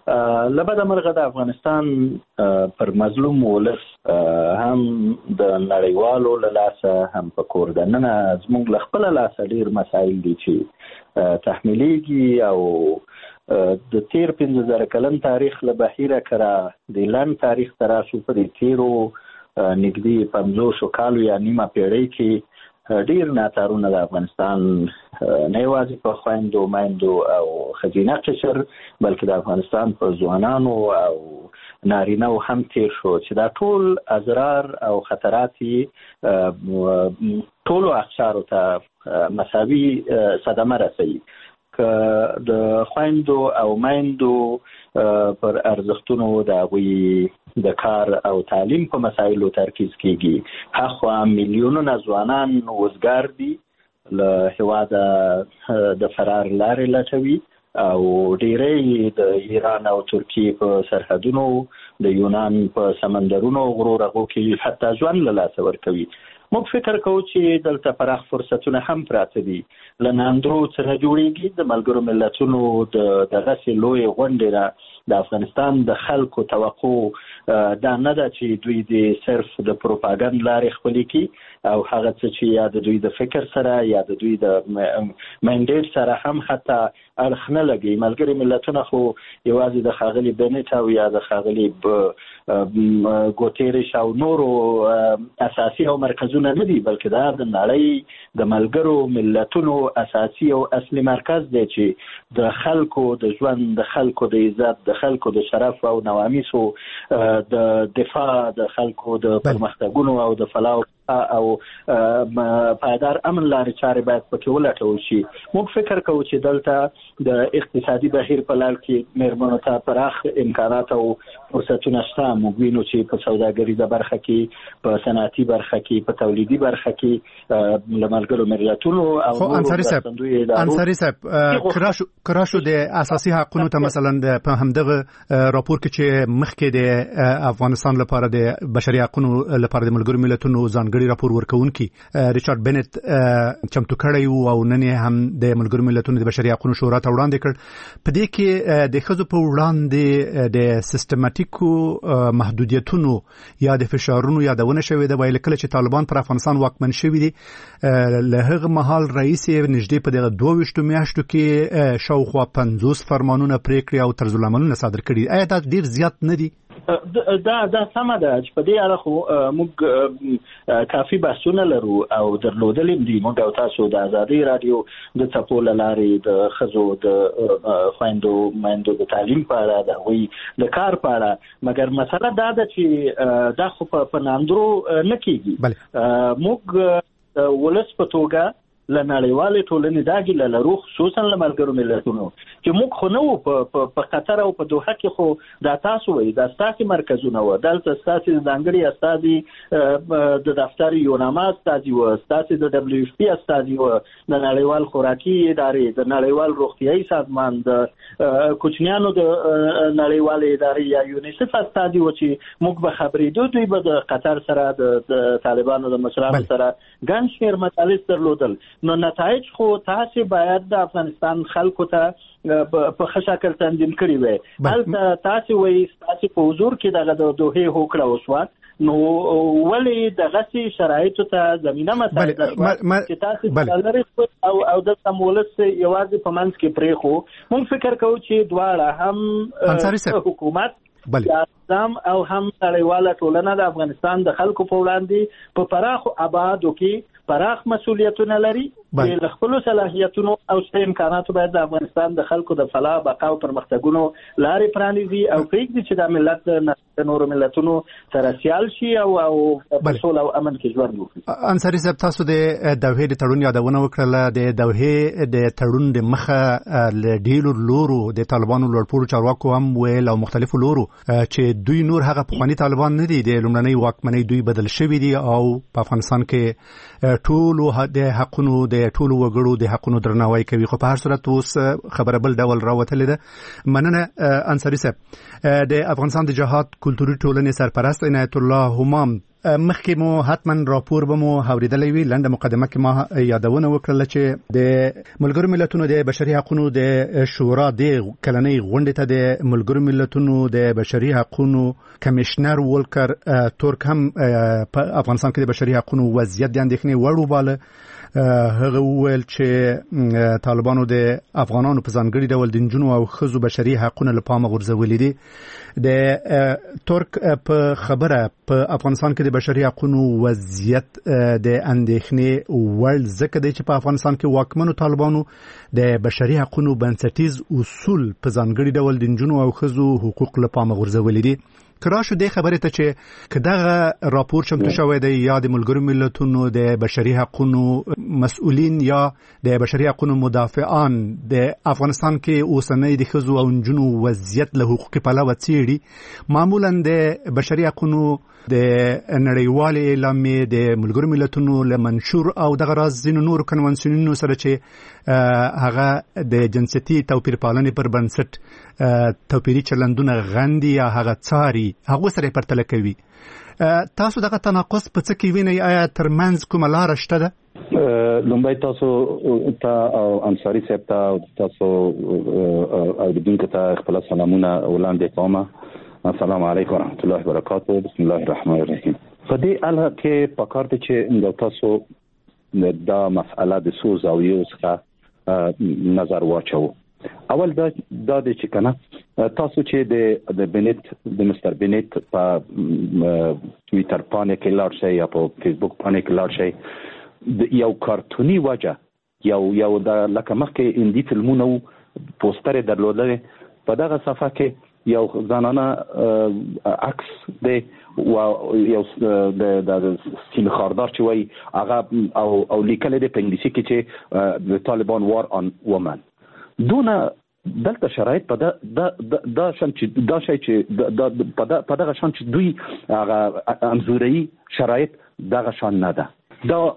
لبد مرغه د افغانستان پر مظلوم ولس هم د نړیوالو له لاسه هم په کور دننه زموږ له خپل لاسه ډیر مسایل دي چې تحمیلېږي او د تیر 15,000 کلن تاریخ له بهیره کړه د لن تاریخ تراسو په تیرو نږدې 50 کالو یا نیمه پیړۍ کې ډیر ناتارونه د افغانستان نه یوازې په خویندو مایندو او ښځینه قشر بلکې د افغانستان په ځوانانو او نارینه هم تیر شو چې دا ټول اضرار او خطرات ټولو اقشارو ته مساوي صدمه رسوي. که د خویندو او مایندو پر ارزښتونو د هغوی د کار او تعلیم په مسایلو ترکیز کیږي. هاخوا میلیونونه ځوانان وزګار دي له هېواده د فرار لارې لټوي او ډیری د ایران او ترکیې په سرحدونو د یونان په سمندرونو غرو رغو کې حتی ژوند له لاسه ورکوي. موږ فکر کوو چې دلته پراخ فرصتونه هم پراته دي. له ناندرو څخه جوړیږي د ملګرو ملتونو د دغسې لویې غونډې را د افغانستان د خلکو توقع دا نه ده چې دوی د صرف د پروپاګند لارې خپلې کړي او هغه څه چې یا د دوی د فکر سره یا د دوی د منډیټ سره هم حتی اړخ نه لګي. ملګري ملتونه خو یوازې د ښاغلي بنټ او یا د ښاغلي ګوتیرش او نورو اساسي او مرکزونه نه دي بلکې دا د نړۍ د ملګرو ملتونو اساسي او اصلي مرکز دی چې د خلکو د ژوند د خلکو د عزت د خلکو د شرف او نوامیسو د دفاع د خلکو د پرمختګونو او د فلاح او پایدار امن لارې چارې باید پکې ولټول شي. موږ فکر کوو چې دلته د اقتصادي بهیر په لړ کې مېرمنو ته پراخ امکانات او فرصتونه شته. موږ وینو چې په سوداګریزه برخه کې، په صنعتي برخه کې، په تولیدي برخه کې له ملګرو ملتونو او انصاري صاحب کراشو د اساسي حقوقو ته مثلا په همدغه راپور کې چې مخکې د افغانستان لپاره د بشري حقوقو لپاره د ملګرو ملتونو ځانګړي راپور ورکونکي ریچارډ بنت چمتو کړی او نن هم د ملګرو ملتونو د بشري حقوقو شورا ته وړاندې کړ. په دې کې د ښځو په وړاندې د سیستماتیکو محدودیتونو یا د فشارونو یادونه شوې ده. ویل کله چې طالبان پر افغانستان واکمن شوي دي له هغه مهال رئیس نږدې په دغه 22 میاشتو کې شاوخوا 50 فرمانونه پریکړې او طرزالعملونه صادر کړي. آیا دا ډیر زیات نه دي؟ دا سمه ده چې په دې اړه خو موږ کافي بحثونه لرو او درلودل دي. موږ او تاسو د ازادي رادیو د څپو له لارې د ښځو د خویندو مایندو د تعلیم په اړه د هغوی د کار په اړه، مګر مسله دا ده چې دا خو په ناندرو نه کېږي. موږ ولس په توګه له نړیوالې ټولنې دا ګیله لرو، خصوصا له ملګرو ملتونو، چې موږ خو نه وو په قطر او په دوحه کې خو دا تاسو وایي دا ستاسې مرکزونه وو، دلته ستاسې ځانګړي استازي د دفتر یوناما استازي وو، ستاسې د WFP استازي وو، د نړیوال خوراکي ادارې، د نړیوال روغتیایي سازمان، د کوچنیانو د نړیوالې ادارې یا یونیسف استازي وو چې موږ به خبرېدو. دوی به د قطر سره د طالبانو د مشرانو سره ګڼ شمېر مجالس درلودل. نو نتایج خو تاسو باید د افغانستان خلکو ته په ښه شکل تنظیم کړي وي. هلته تاسو وایي تاسو په حضور کې دغه د دوحې هوکړه وشوه، نو ولې دغسې شرایطو ته زمینه مساعده شوه چې تاسو لرئ او د سمولت یوازې په منځ کې پرېښو. موږ فکر کوو چې دواړه هم حکومت نظام او هم نړیواله ټولنه د افغانستان د خلکو په وړاندې په پراخو ابعادو کې پراخ مسؤلیتونه لري. د خپل صلاحیتونو او امکاناتو باید د افغانستان د خلکو د فلاح، بقا او پرمختګونو لارې پرانیزي او پرېږدي چې دا ملت د نورو ملتونو سره سیال شي او په سوله او امن کې ژوند وکړي. انصاري صاحب، تاسو د دوحې د تړون یادونه وکړله. د دوحې د تړون د مخه له ډېرو لورو د طالبانو لوړپوړو چارواکو هم ویل او مختلفو لورو چې دوی نور هغه پخواني طالبان نه دي، د لومړنۍ واکمنۍ دوی بدل شوي دي او په افغانستان کې ټولو د حقونو د ټولو وګړو د حقونو درناوی کوي. خو په هر صورت اوس خبره بل ډول راوتلې ده. مننه انصاري صاحب. د افغانستان د جهاد کلتوري ټولنې سرپرست عنایت الله همام، مخکې مو حتما راپور به مو اوریدلی وي. لنډه مقدمه کې ما یادونه وکړله چې د ملګرو ملتونو د بشري حقوقو د شورا د کلنۍ غونډې ته د ملګرو ملتونو د بشري حقوقو کمشنر ولکر تورک هم په افغانستان کې د بشري حقوقو وضعیت د اندېښنې وړ وباله. هغه وویل چې طالبانو د افغانانو په ځانګړي ډول د نجونو او ښځو بشري حقوقونه له پامه غورځولي دي. د ترک په خبره په افغانستان کې د بشري حقوقو وضعیت د اندېښنې وړ ځکه دی چې په افغانستان کې واکمنو طالبانو د بشري حقوقو بنسټیز اصول په ځانګړي ډول د نجونو او ښځو حقوق له پامه غورځولي دي. کراشو د خبره ته چې کداغه راپور چمتو شوی دی یا د ملګرو ملتونو د بشري حقوقو مسؤلین یا د بشري حقوقو مدافعان د افغانستان کې اوسنۍ د ښځو او نجونو وضعیت له حقوقي پلوه څیړي، معمولا د بشري حقوقو د نړیوالې اعلامیې د ملګرو ملتونو له منشور او دغه راز ځینو نورو کنوانسیونونو سره چې هغه د جنسیتي توپیر پالنې پر بنسټ توپیري چلندونه غندي یا هغه څاري، هغه سره پرتله کوي. تاسو دغه تناقض په څه کې وینئ؟ آیا ترمنځ کومه لاره شته ده؟ لومبای تاسو ته او انصاري صاحب ته تاسو اوریدونکو ته خپل سلامونه وړاندې کوم. السلام علیکم ورحمۃ اللہ وبرکاتہ. بسم الله الرحمن الرحیم. په دې اړه کې پکار دي چې تاسو دا مسأله د څو زاویو څخه نظر واچو. اول دا چې کنه تاسو چې د بنت د مستر بنت په ټویټر باندې کې لاړ شئ یا په فیسبوک باندې کې لاړ شئ، یو کارتونی وجه یو د لکه مخکې اندی فلمونو پوسټر درلودل، په دغه صفحه کې یو ځانانه عکس دی او یو د سیم خاردار چې وای هغه او لیکل دی په انګلیسي کې چې د طالبان وار آن وومن دونه دلته شرایط په دا شان چې په دغه شان چې دوی هغه انزوري شرایط دغه شان نه ده دا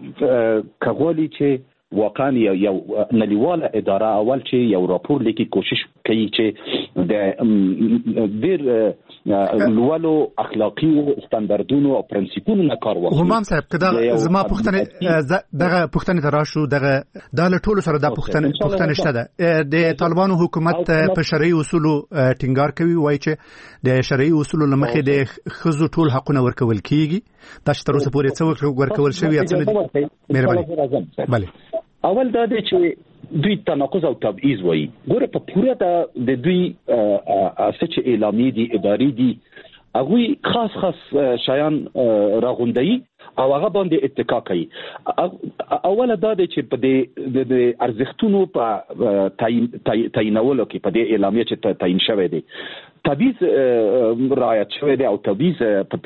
کغولي چې واقعا یو نړیواله اداره اول چې یو راپور لیکي کوشش کوي چې د ډیر لوړو اخلاقي ستاندردونو او پرنسپونو نه کار واخلي. همام صاحب کدا زما پښتنه دغه پښتنه تراشو دغه د ټولو سره د پښتنه شته ده د طالبانو حکومت په شرعي اصولو ټینګار کوي وایي چې د شرعي اصولو لمخې د خزو ټول حقونه ورکول کیږي دا چې تر اوسه پورې څو ورکول شوی اڅنه مهرباني بله اول دا دی چې دوی تناقض او تبعیض وایي ګوره په پوره د دوی چې اعلامیه دي اداري دي هغه خاص شایان راغونډي او هغه باندې اتکا کوي. اوله دا دی چې په د ارزښتونو په تعینولو کې په دې اعلامیه چې تعین شوی دی تبعیض رعایت شوی دی او تبعیض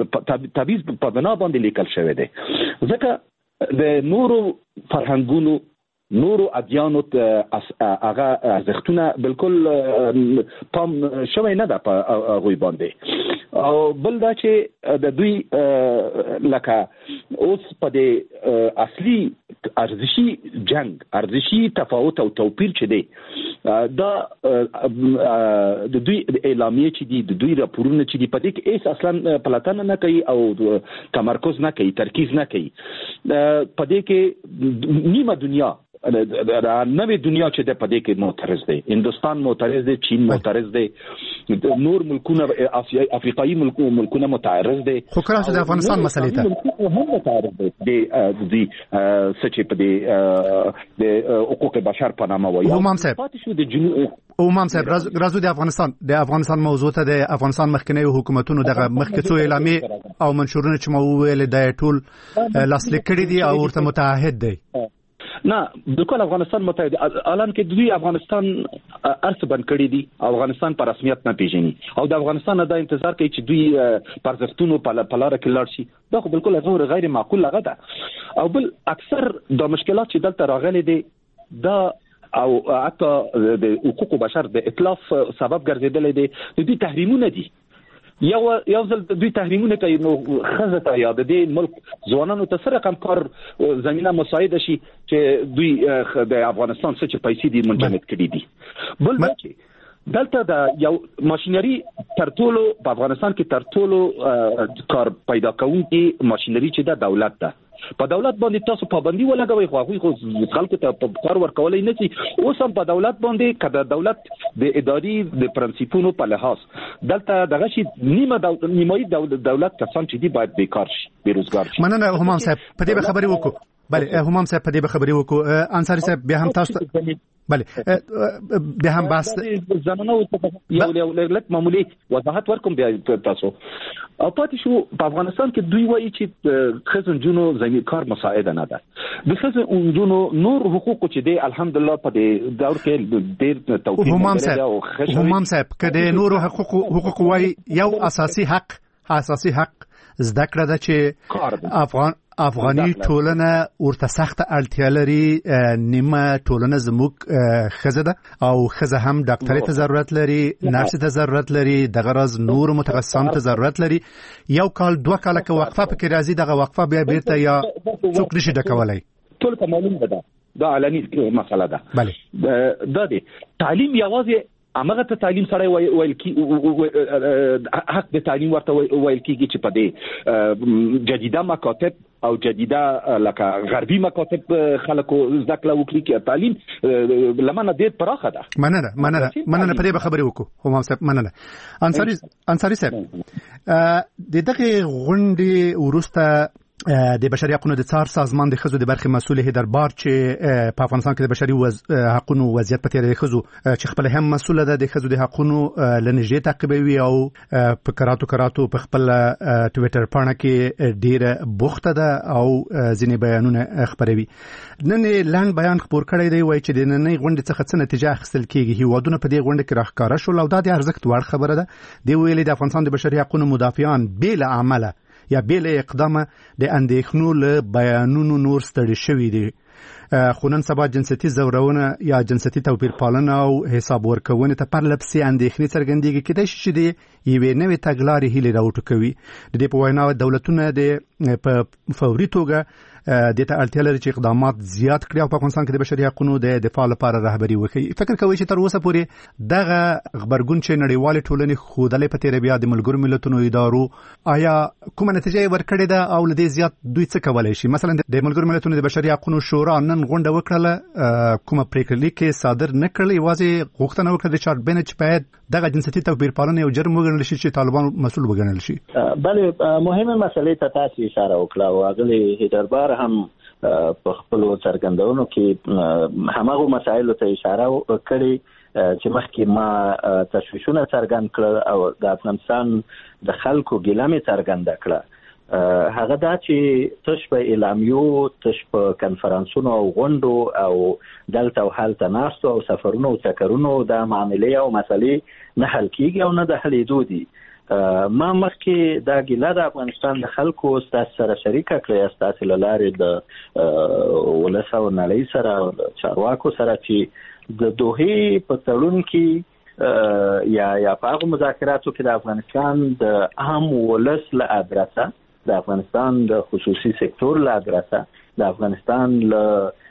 په بنا باندې لیکل شوی دی ځکه د نورو فرهنګونو نورو ادیانو هغه ارزښتونه بالکل پام شوی نه ده په هغوی باندې او بل دا چې د دوی لکه اوس په د اصلي ارزشي جنگ ارزشي تفاوت او توپیر چې دی دا د دوی اعلامیه چې دی د دوی راپورونه چې دی په دې کې اصلا پلاتنه نه کوي او تمرکز نه کوي ترکیز نه کوي په دې کې نیمه دنیا نوې دنیا چې د پدې کې معترض دي هندستان معترض دي چین معترض دي نور ملکونه افریقایي ملکونه معترض دي خو کله د افغانستان مسلې ته هم معترض دي سچې په دې د حقوق بشر په نامه وایي همام صاحب راځو د افغانستان موضوع ته د افغانستان مخکنی حکومتونو دغه مخکې څو اعلامیه او منشورونه چې مو ویل د ټول لاسلیک کړي دي او ورته متعهد دي نه بالکل افغانستان متحد الان کې دوی افغانستان ارث بند کړی دي افغانستان په رسمیت نه پیژني او د افغانستان د انتظار کوي چې دوی پرځښتونو په لار کې لاړ شي دا خو بالکل غیر معقول لغه ده او بل اکثر د مشکلات چې دلته راغلي دي دا او حتی د حقوق بشر د اتلاف سبب ګرځیدل دي دوی تحریمونه دي یو ځل دوی تحریمونه کوي نو خزه ته یا د دې ملک ځوانانو ته سره کم کار زمينه مساعده شي چې دوی د افغانستان څخه پیسې دي منجمد کړي دي بل چې دلته د یو ماشينري ترټولو په افغانستان کې ترټولو کار پیدا کوونکی ماشينري چې د دولت ده په دولت باندې تاسو پابندي ولګوي خو هغه خلکو ته کار ورکولای نه شي اوس هم په دولت باندې کله دولت د اداري د پرنسپونو په لحاظ دلته دغه شي نیمایي دولت کسان چې دی باید بیکار شي بیروزګار شي مننه همام صاحب په دې خبرې وکړو بله همام صاحب په دې خبرې وکړو انصاری صاحب بیا هم تاسو بله بیا هم بس زمانه یو لږ معمولی وضاحت ورکوم بیا تاسو او پاتې شو په افغانستان کې دوی وایي چې خزن جنو زمي کار مساعده نه ده د خزن جنو نور حقوق چې دی الحمدلله په دې دور کې ډېر توفیق همام صاحب کله نور حقوق وایي یو اساسي حق زده کړه ده چې افغاني ټولنه ورته سخت اړتیا لري نیمه ټولنه زموږ خزه ده او خزه هم ډاکټري ته ضرورت لري نرس ته ضرورت لري د غرض نور متخصصان ته ضرورت لري یو کال دوه کال کې وقفه پکې راځي دغه وقفه بیا بیرته یا څوک نشي ډکولای ټول ته معلوم ده دا علني مسله ده بله دا دی تعلیم یوازې امغه ته تعلیم سره ویل کی حق د تعلیم ورته ویل کیږي چې په دې جديده مکاتب او جديده لکه غربي مکاتب خلکو ذکر وکړي چې تعلیم لمنه ډېر پراخه ده مننه په دې خبرې وکړو همام صاحب مننه انصاری صاحب د دغه غونډې ورسته د بشري حقوقو د څار سازمان د خزو د برخې مسؤل هیدربار چې په افغانستان کې د بشري حقوقو وضعیت په تیر د خزو چې خپل هم مسؤل ده د خزو د حقوقو لنیږي تعقیبوي او په کراتو په خپل ټوئیټر پاڼه کې ډیره بوخته ده او ځینې بیانونه خبروي. نن لاند بیان خبر کړی دی وایي چې د نننۍ غونډې څخه څه نتیجه اخیستل کیږي. هیوادونه په دې غونډه کې راښکاره شول او دا د ارزښت وړ خبره ده. دی ویلي د افغانستان د بشري حقوقو مدافعان بل عمله یا بل اقدامه د اندېښنو له بیانونو نور ستړي شوي دي. خو نن سبا جنسیتي زورونه یا جنسیتي توپیر پالنه او حساب ورکونې ته پرله پسې اندېښنې څرګندېږي. کېدای شي چې د یوې نوې تګلارې هیلې راوټوکوي. د دې په وینا دولتونه په فوري توګه د ته اړتیا لري چې اقدامات زیات کړي او په افغانستان کې د بشري حقوقو د دفاع لپاره رهبري وکړي. فکر کوي چې تر اوسه پورې دغه خبرګون چې نړیوالې ټولنې خودلې په تیر بیا د ملګرو ملتونو ادارو آیا کومه نتیجه ورکړې ده او لدې زیات دوی څه کولای شي؟ مثلا د ملګرو ملتونو د بشري حقوقو شورا نن غونډه وکړه، کومه پریکړه لیک صادر نه کړل، یوازې غوښتنه وکړه د چارټ بنچ باید دغه جنسیتي توپیر پالنه یو جرم وګڼل شي چې طالبان مسؤل وګڼل شي. بله مهمه مسلې ته تاسو اشاره وکړه او اغلی هیدربار هم په خپل څرګندونو کې هماغه مسایلو ته اشاره کړې چې مخکې ما تشویشونه څرګند کړل او د افغانستان د خلکو ګیله مې څرګنده کړه. هغه دا چې تش په اعلامیو، تش په کنفرانسونو او غونډو او دلته او هلته ناستو او سفرونو او چکرونو دا معاملې او مسلې نه حل کیږي او نه د حلېدو دي. ما مخکې دا ګیله د افغانستان د خلکو ستاسو سره شریکه کړې، ستاسو له لارې د ولس او نړۍ سره چارواکو سره چې د دوحې په تړون کې یا په هغه مذاکراتو کې د افغانستان د عام ولس له ادرسه، د افغانستان د خصوصي سکتور له ادرسه، د افغانستان له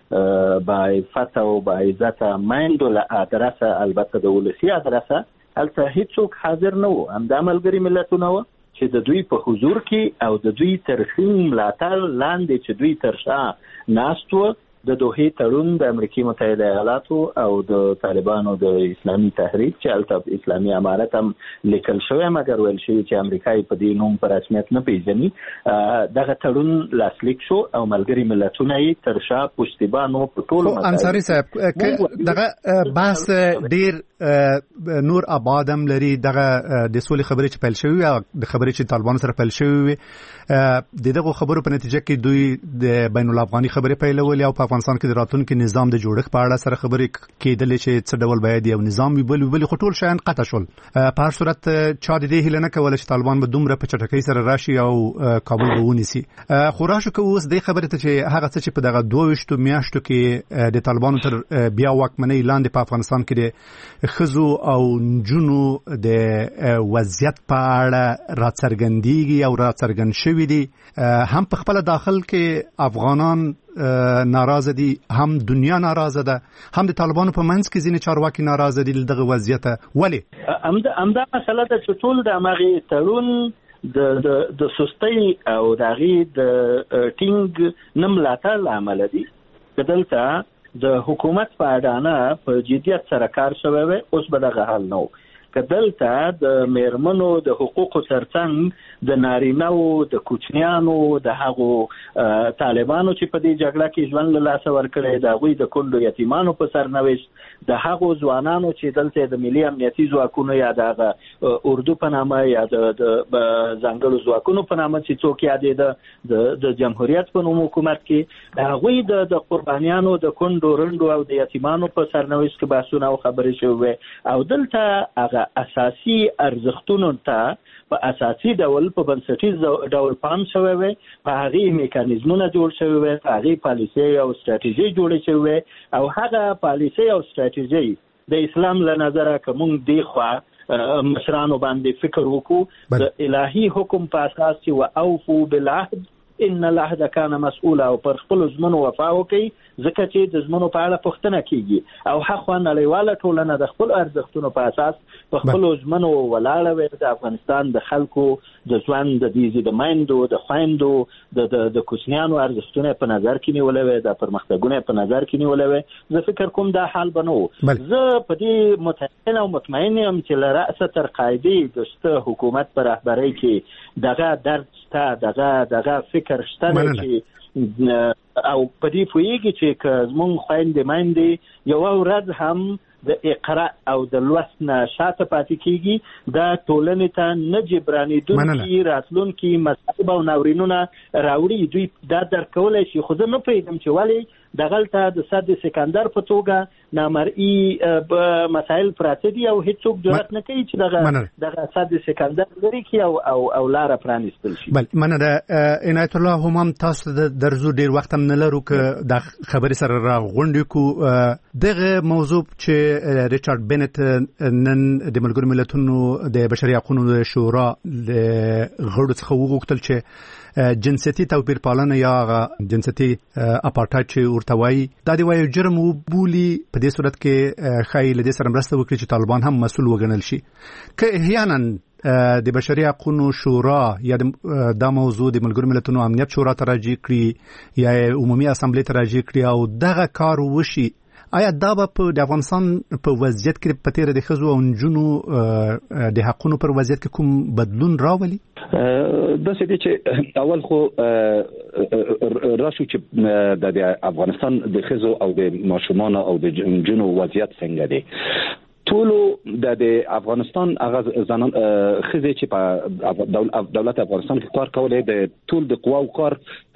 باعفت او باعزته میندو له ادرسه، البته د ولسي ادرسه هلته هیڅوک حاضر نه وو. همدا ملګري ملتونه وو چې د دوی په حضور کې او د دوی تر ټیم ملاتړ لاندې چې دوی تر شا ناست وو د دوحې تړون د امریکا متحده ایالاتو او د طالبانو د اسلامي تحریک چې هلته اسلامي امارت هم لیکل شوی مګر ویل شوی چې امریکا په دې نوم په رسمیت نه پیژني، دغه تړون لاسلیک شو او ملګري ملتونه یې تر شا پشتیبانو په ټولو انصاري صاحب دغه بحث ډیر نور آبادم لري. دغه د سولې خبرې چې پیل شوی او د خبرې چې طالبانو سره پیل شوی دغه خبرو په نتیجه کې دوی د بین الافغاني خبرې پیلولې او په افغانستان کې د راتلونکي نظام د جوړښت په اړه سره خبرې کېدلې چې څه ډول باید یو نظام وي بل خو ټول شیان قطع شول. په هر صورت چا د دې هیله نه کوله چې طالبان به دومره په چټکۍ سره راشي او کابل به ونیسي. خو راشو که اوس دې خبرې ته چې هغه څه چې په دغه 22 میاشتو کې د طالبانو تر بیا واکمنۍ لاندې په افغانستان کې د خزو او نجونو د وضعیت په اړه راڅرګندېږي او راڅرګند شوي دي، هم په خپل داخل کې افغانان ناراضه دي، هم دنیا ناراضه ده، هم د طالبانو په منځ کې ځینې چارواکي ناراضه دي دغه وضعیت. ولې همدا مسله ده چې ټول د هغې تړون د سستۍ او د هغې د ټینګ نه ملاتړ له امله دي. که دلته د حکومت په اډانه په جدیت سره کار شوی وی اوس به دغه حال نه و. که دلته د میرمنو د حقوقو ترڅنګ د نارینه‌و د کوچنیانو د هغو طالبانو چې په دې جګړه کې ژوند له لاسه ورکړی، د هغوی د کونډو یتیمانو په سرنوشت، د هغو ځوانانو چې دلته د ملي امنیتي ځواکونو یا د اردو په نامه یا د ځانګړو ځواکونو په نامه چې څوک یادېده د جمهوریت په نوم حکومت کې، هغوی د قربانیانو د کونډو رنډو او د یتیمانو په سرنوشت کې بحثونه او خبرې شوې او دلته هغه اساسي ارزښتونو ته په اساسي ډول په بنسټیز ډول پام شوی وي، په هغې میکانیزمونه جوړ شوی وي، په هغې پالیسۍ او ستراتیژي جوړې شوی وي او هغه پالیسۍ او ستراتیژي د اسلام له نظره که موږ دې خوا مشرانو باندې فکر وکړو د الهي حکم په اساس چې واوفو بالعهد ان العهد كان مسؤولا او پر خپل ژمنو وفا وکړي، ځکه چې د ژمنو په اړه پوښتنه کیږي او حقا نړیواله ټولنه د خپل ارزښتونو په اساس په خپل ژمنو ولاړه وي. د افغانستان د خلکو د ژوند د دې د مایندو د خويندو د کوچنیانو ارزښتونه په نظر کې نیولې وي، د پرمختګونه په نظر کې نیولې وي. زه فکر کوم دا حال بنو. زه په دې متعین او مطمئن یم چې له رأسه تر قاعده د حکومت پر رهبرۍ کې دغه درد ته دغه فکر فکر شته چې او په دې پوهیږي چې که زمونږ خویندې میندې یوه ورځ هم د اقرا او د لوست نه شاته پاتې کیږي دا ټولنې ته نه جبرانېدونکي راتلونکي مصائب او ناورینونه راوړي. دوی دا درک کولی شي، خو زه نه پوهېږم چې ولې دغلته د صد سکندر په توګه نامرئي مسایل پراته دي او هیڅوک جرأت نه کوي چې دغه صد سکندر لري کړي او لاره پرانیستل شي. بل مننه ده عنایت الله. هم تاسو درځو ډیر وخت هم نه لرو که د خبرې سره راغونډ کو دغه موضوع چې ریچارډ بنت نن د ملګرو ملتونو د بشري حقوقو شورا د غړو څخه وغوښتل چې جنسيتي توپیر پالنه یا جنسيتي اپارټایډ چې ورته وایي دا دی وایي جرم وبولي. په دې صورت کې خای له دې سره مرسته وکړي چې طالبان هم مسؤل وګڼل شي. که احیانا د بشري حقوقو شورا یا دا موضوع د ملګرو ملتونو امنیت شورا ته راجع کړي یا عمومي اسامبلې ته راجع کړي او دغه کار وشي، آیا دا به د افغانستان په وضعیت کې په تیر د ښځو او نجونو د حقونو پر وضعیت کې کوم بدلون راولي؟ داسې دی چې اول خو راشو چې د افغانستان د ښځو او د ماشومانو او د نجونو وضعیت څنګه دی. ټولو د افغانستان هغه زنان ښځې چې په دولت افغانستان کې کار کولای د ټول د قواو کار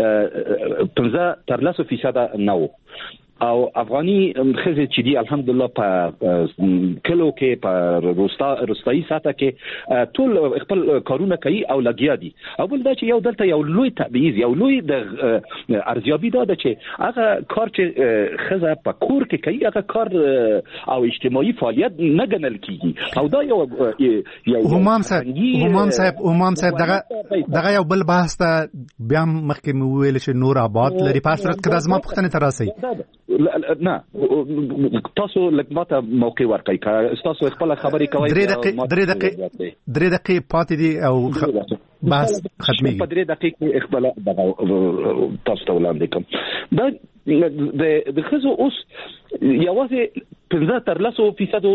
15% نه و او افغاني ښځې چې دي الحمدلله په کلو کې په روستایي ساحه کې ټول خپل کارونه کوي او لګیا دي. او بل دا چې یو دلته یو لوی تبعیض یو لوی د ارزیابي دا ده چې هغه کار چې ښځه په کور کې کوي هغه کار او اجتماعي فعالیت نه ګڼل کیږي. او دا یو همام صاحب دغه یو بل بحث ته بیا مخکې مو ویل چې نور آباد لري په صورت کې د ازما پوښتنه تر راسي نه تاسو لکه ماته موقع ورکړئ که تاسو خپل خبرې کوئ 3 دقیقې پاتې دي او بحث ختمي په 3 دقیقې خپل تاسو ته وړاندې کوم. دا د ښځو اوس یوازې 15%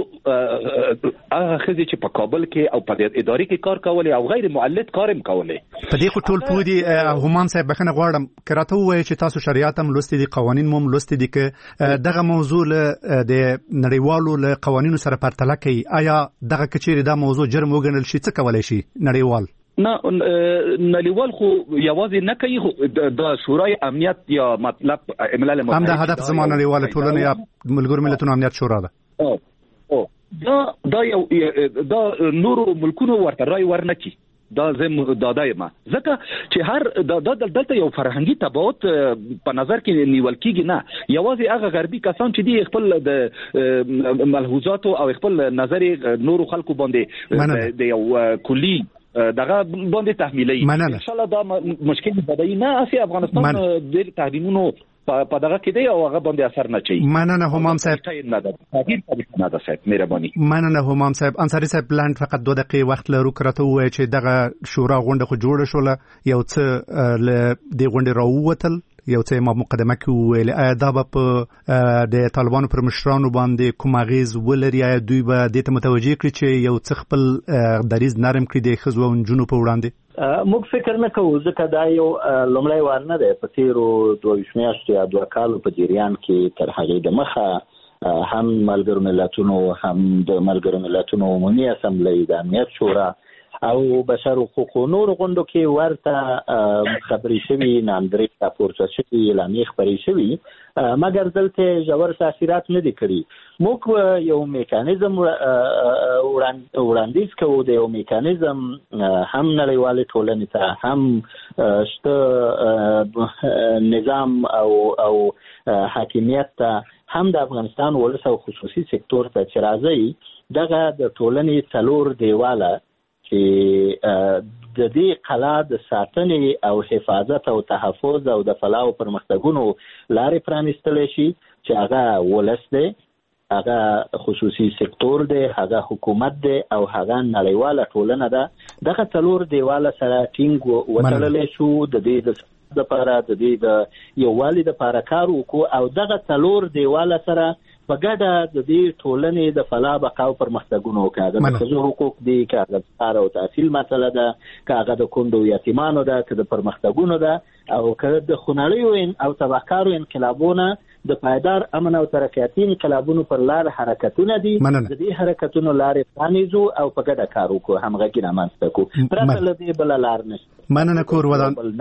هغه ښځې چې په کابل کې او په ادارې کې کار کولای او غیر معلد کار هم کولای. په دې خو ټول پوه دي. همام صاحب بخښنه غواړم که راته ووایي چې تاسو شریعت هم لوستي دي، قوانین هم لوستي دي، که دغه موضوع د نړیوالو له قوانینو سره پرتله کوي، آیا دغه کچېرې دا موضوع جرم وګڼل شي څه کولی شي نړیوال؟ نه نړیوال خو یوازې نه کوي، د شورای امنیت یا مطلب ملل متحد هم د هدف زما نړیواله ټولنه یا ملګرو ملتونو امنیت شورا ده. دا یو دا نورو ملکونو ورته رای ورنکي. دا زم دادایم ځکه چې هر دلته یو فرهنګي تبعات په نظر کې نیول کېږي. نه یوازې هغه غربي کسان چې دي خپل د ملحوظات او خپل نظر نورو خلکو باندې د یو کلی دغه باندې تحمیلي ان شاء الله دا مشکل بدایي نه اسی افغانستان د تحریمونو په دغه کې دی او هغه باندې اثر نه چي. مننه همام صاحب. نه ده تغییر نه ده صاحب مهرباني. مننه همام صاحب. انصاری صاحب لاند فقط 2 دقیقې وخت لرو کراته وای چې دغه شورا غونډه خو جوړه شوله یو څه له دې غونډې راووتل یو څه ما مقدمه کې ویل آیا دا به د طالبانو پر مشرانو باندې کوم اغیز ولري؟ آیا دوی به دې ته متوجه کړي چې یو څه خپل دریز نرم کړي د ښځو او نجونو په وړاندې؟ موږ فکر نه کوو ځکه دا یو لومړی وار نه دی. په تیرو 22 میاشتو یا 2 کالو په جریان کې تر هغې د مخه هم ملګرو ملتونو هم د ملګرو ملتونو عمومي اسامبلې د امنیت شورا او بشر حقوقو نور غونډو کې ورته خبرې شوي، نامداري راپورته شوي، اعلامیې خپرې شوي، مګر دلته ژور تاثیرات نه دي کړي. موږ یو میکانیزم وړاندیز کوو، د یو میکانیزم هم نړیوالې ټولنې ته هم شته نظام او حاکمیت ته هم د افغانستان ولس او خصوصي سکتور ته چې راځي دغه د ټولنې څلور دیواله چې د دې قلا د ساتنې او حفاظت او تحفظ او د فلاح او پرمختګونو لارې پرانیستلی شي چې هغه ولس دی، هغه خصوصي سکتور دی، هغه حکومت دی او هغه نړیواله ټولنه ده. دغه څلور دیواله سره ټینګ وتړلی شو د دې د لپاره د دې د یووالي لپاره کار وکړو او دغه څلور دیواله سره په ګډه د دې ټولنې د فلاح بقا او پرمختګونو کې د ښځو حقوق دي، که د کار او تحصیل مسله ده، که هغه د کونډو یتیمانو ده، که د پرمختګونو ده، او که د خونړیو او تبهکارو انقلابونو د پایدار امن او ترقیاتي انقلابونو پر لار حرکتونه دي. د دې حرکتونو لارې پرانیزو او په ګډه کار وکړو، همغږي رامنځته کړو، پرته له دې بله لار نشته. مننه کور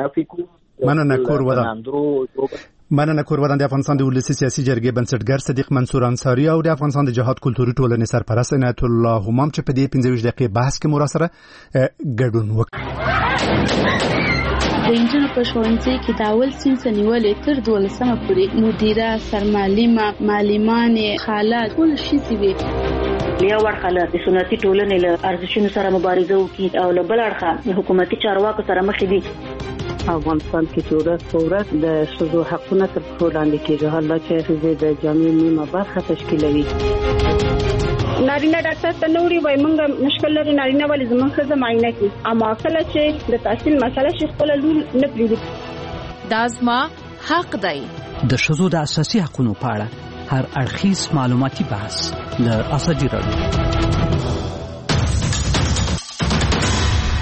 ودان د افغانستان د ولسی سیاسي جرګې بنسټګر صدیق منصور انصاری او د افغانستان د جهاد کلتوري ټولنې سرپرست عنایت الله همام چې په دې 15 دقیقې بحث کې مو سره ګډون وکړ. د انجنونو په ښوونځي کې د اول صنف نیولې تر 12مه پورې مدیره، سرمعلمه، معلمانې، خاله ټول شي وي. یو ورخه د سنتي ټولنې له ارزښتونو سره مبارزه وکړي او له بل اړخه حکومتي چارواکو سره مخ دي. افغانستان کې چې ورځ په ورځ د ښځو حقونه تر پښو لاندې کېږي، حالا چې ښځې د جامعې نیمه برخه تشکیلوي. نارینه ډاکټر ته نو وری وای مونږ مشکل لري، نارینه ولې زموږ ښځه معاینه کوي، اما کله چې د تحصیل مسله شي خپل لور نه پریږدي. دا زما حق دی. د ښځو د اساسي حقوقو په اړه هر اړخیز معلوماتي بحث د ازادي راډیو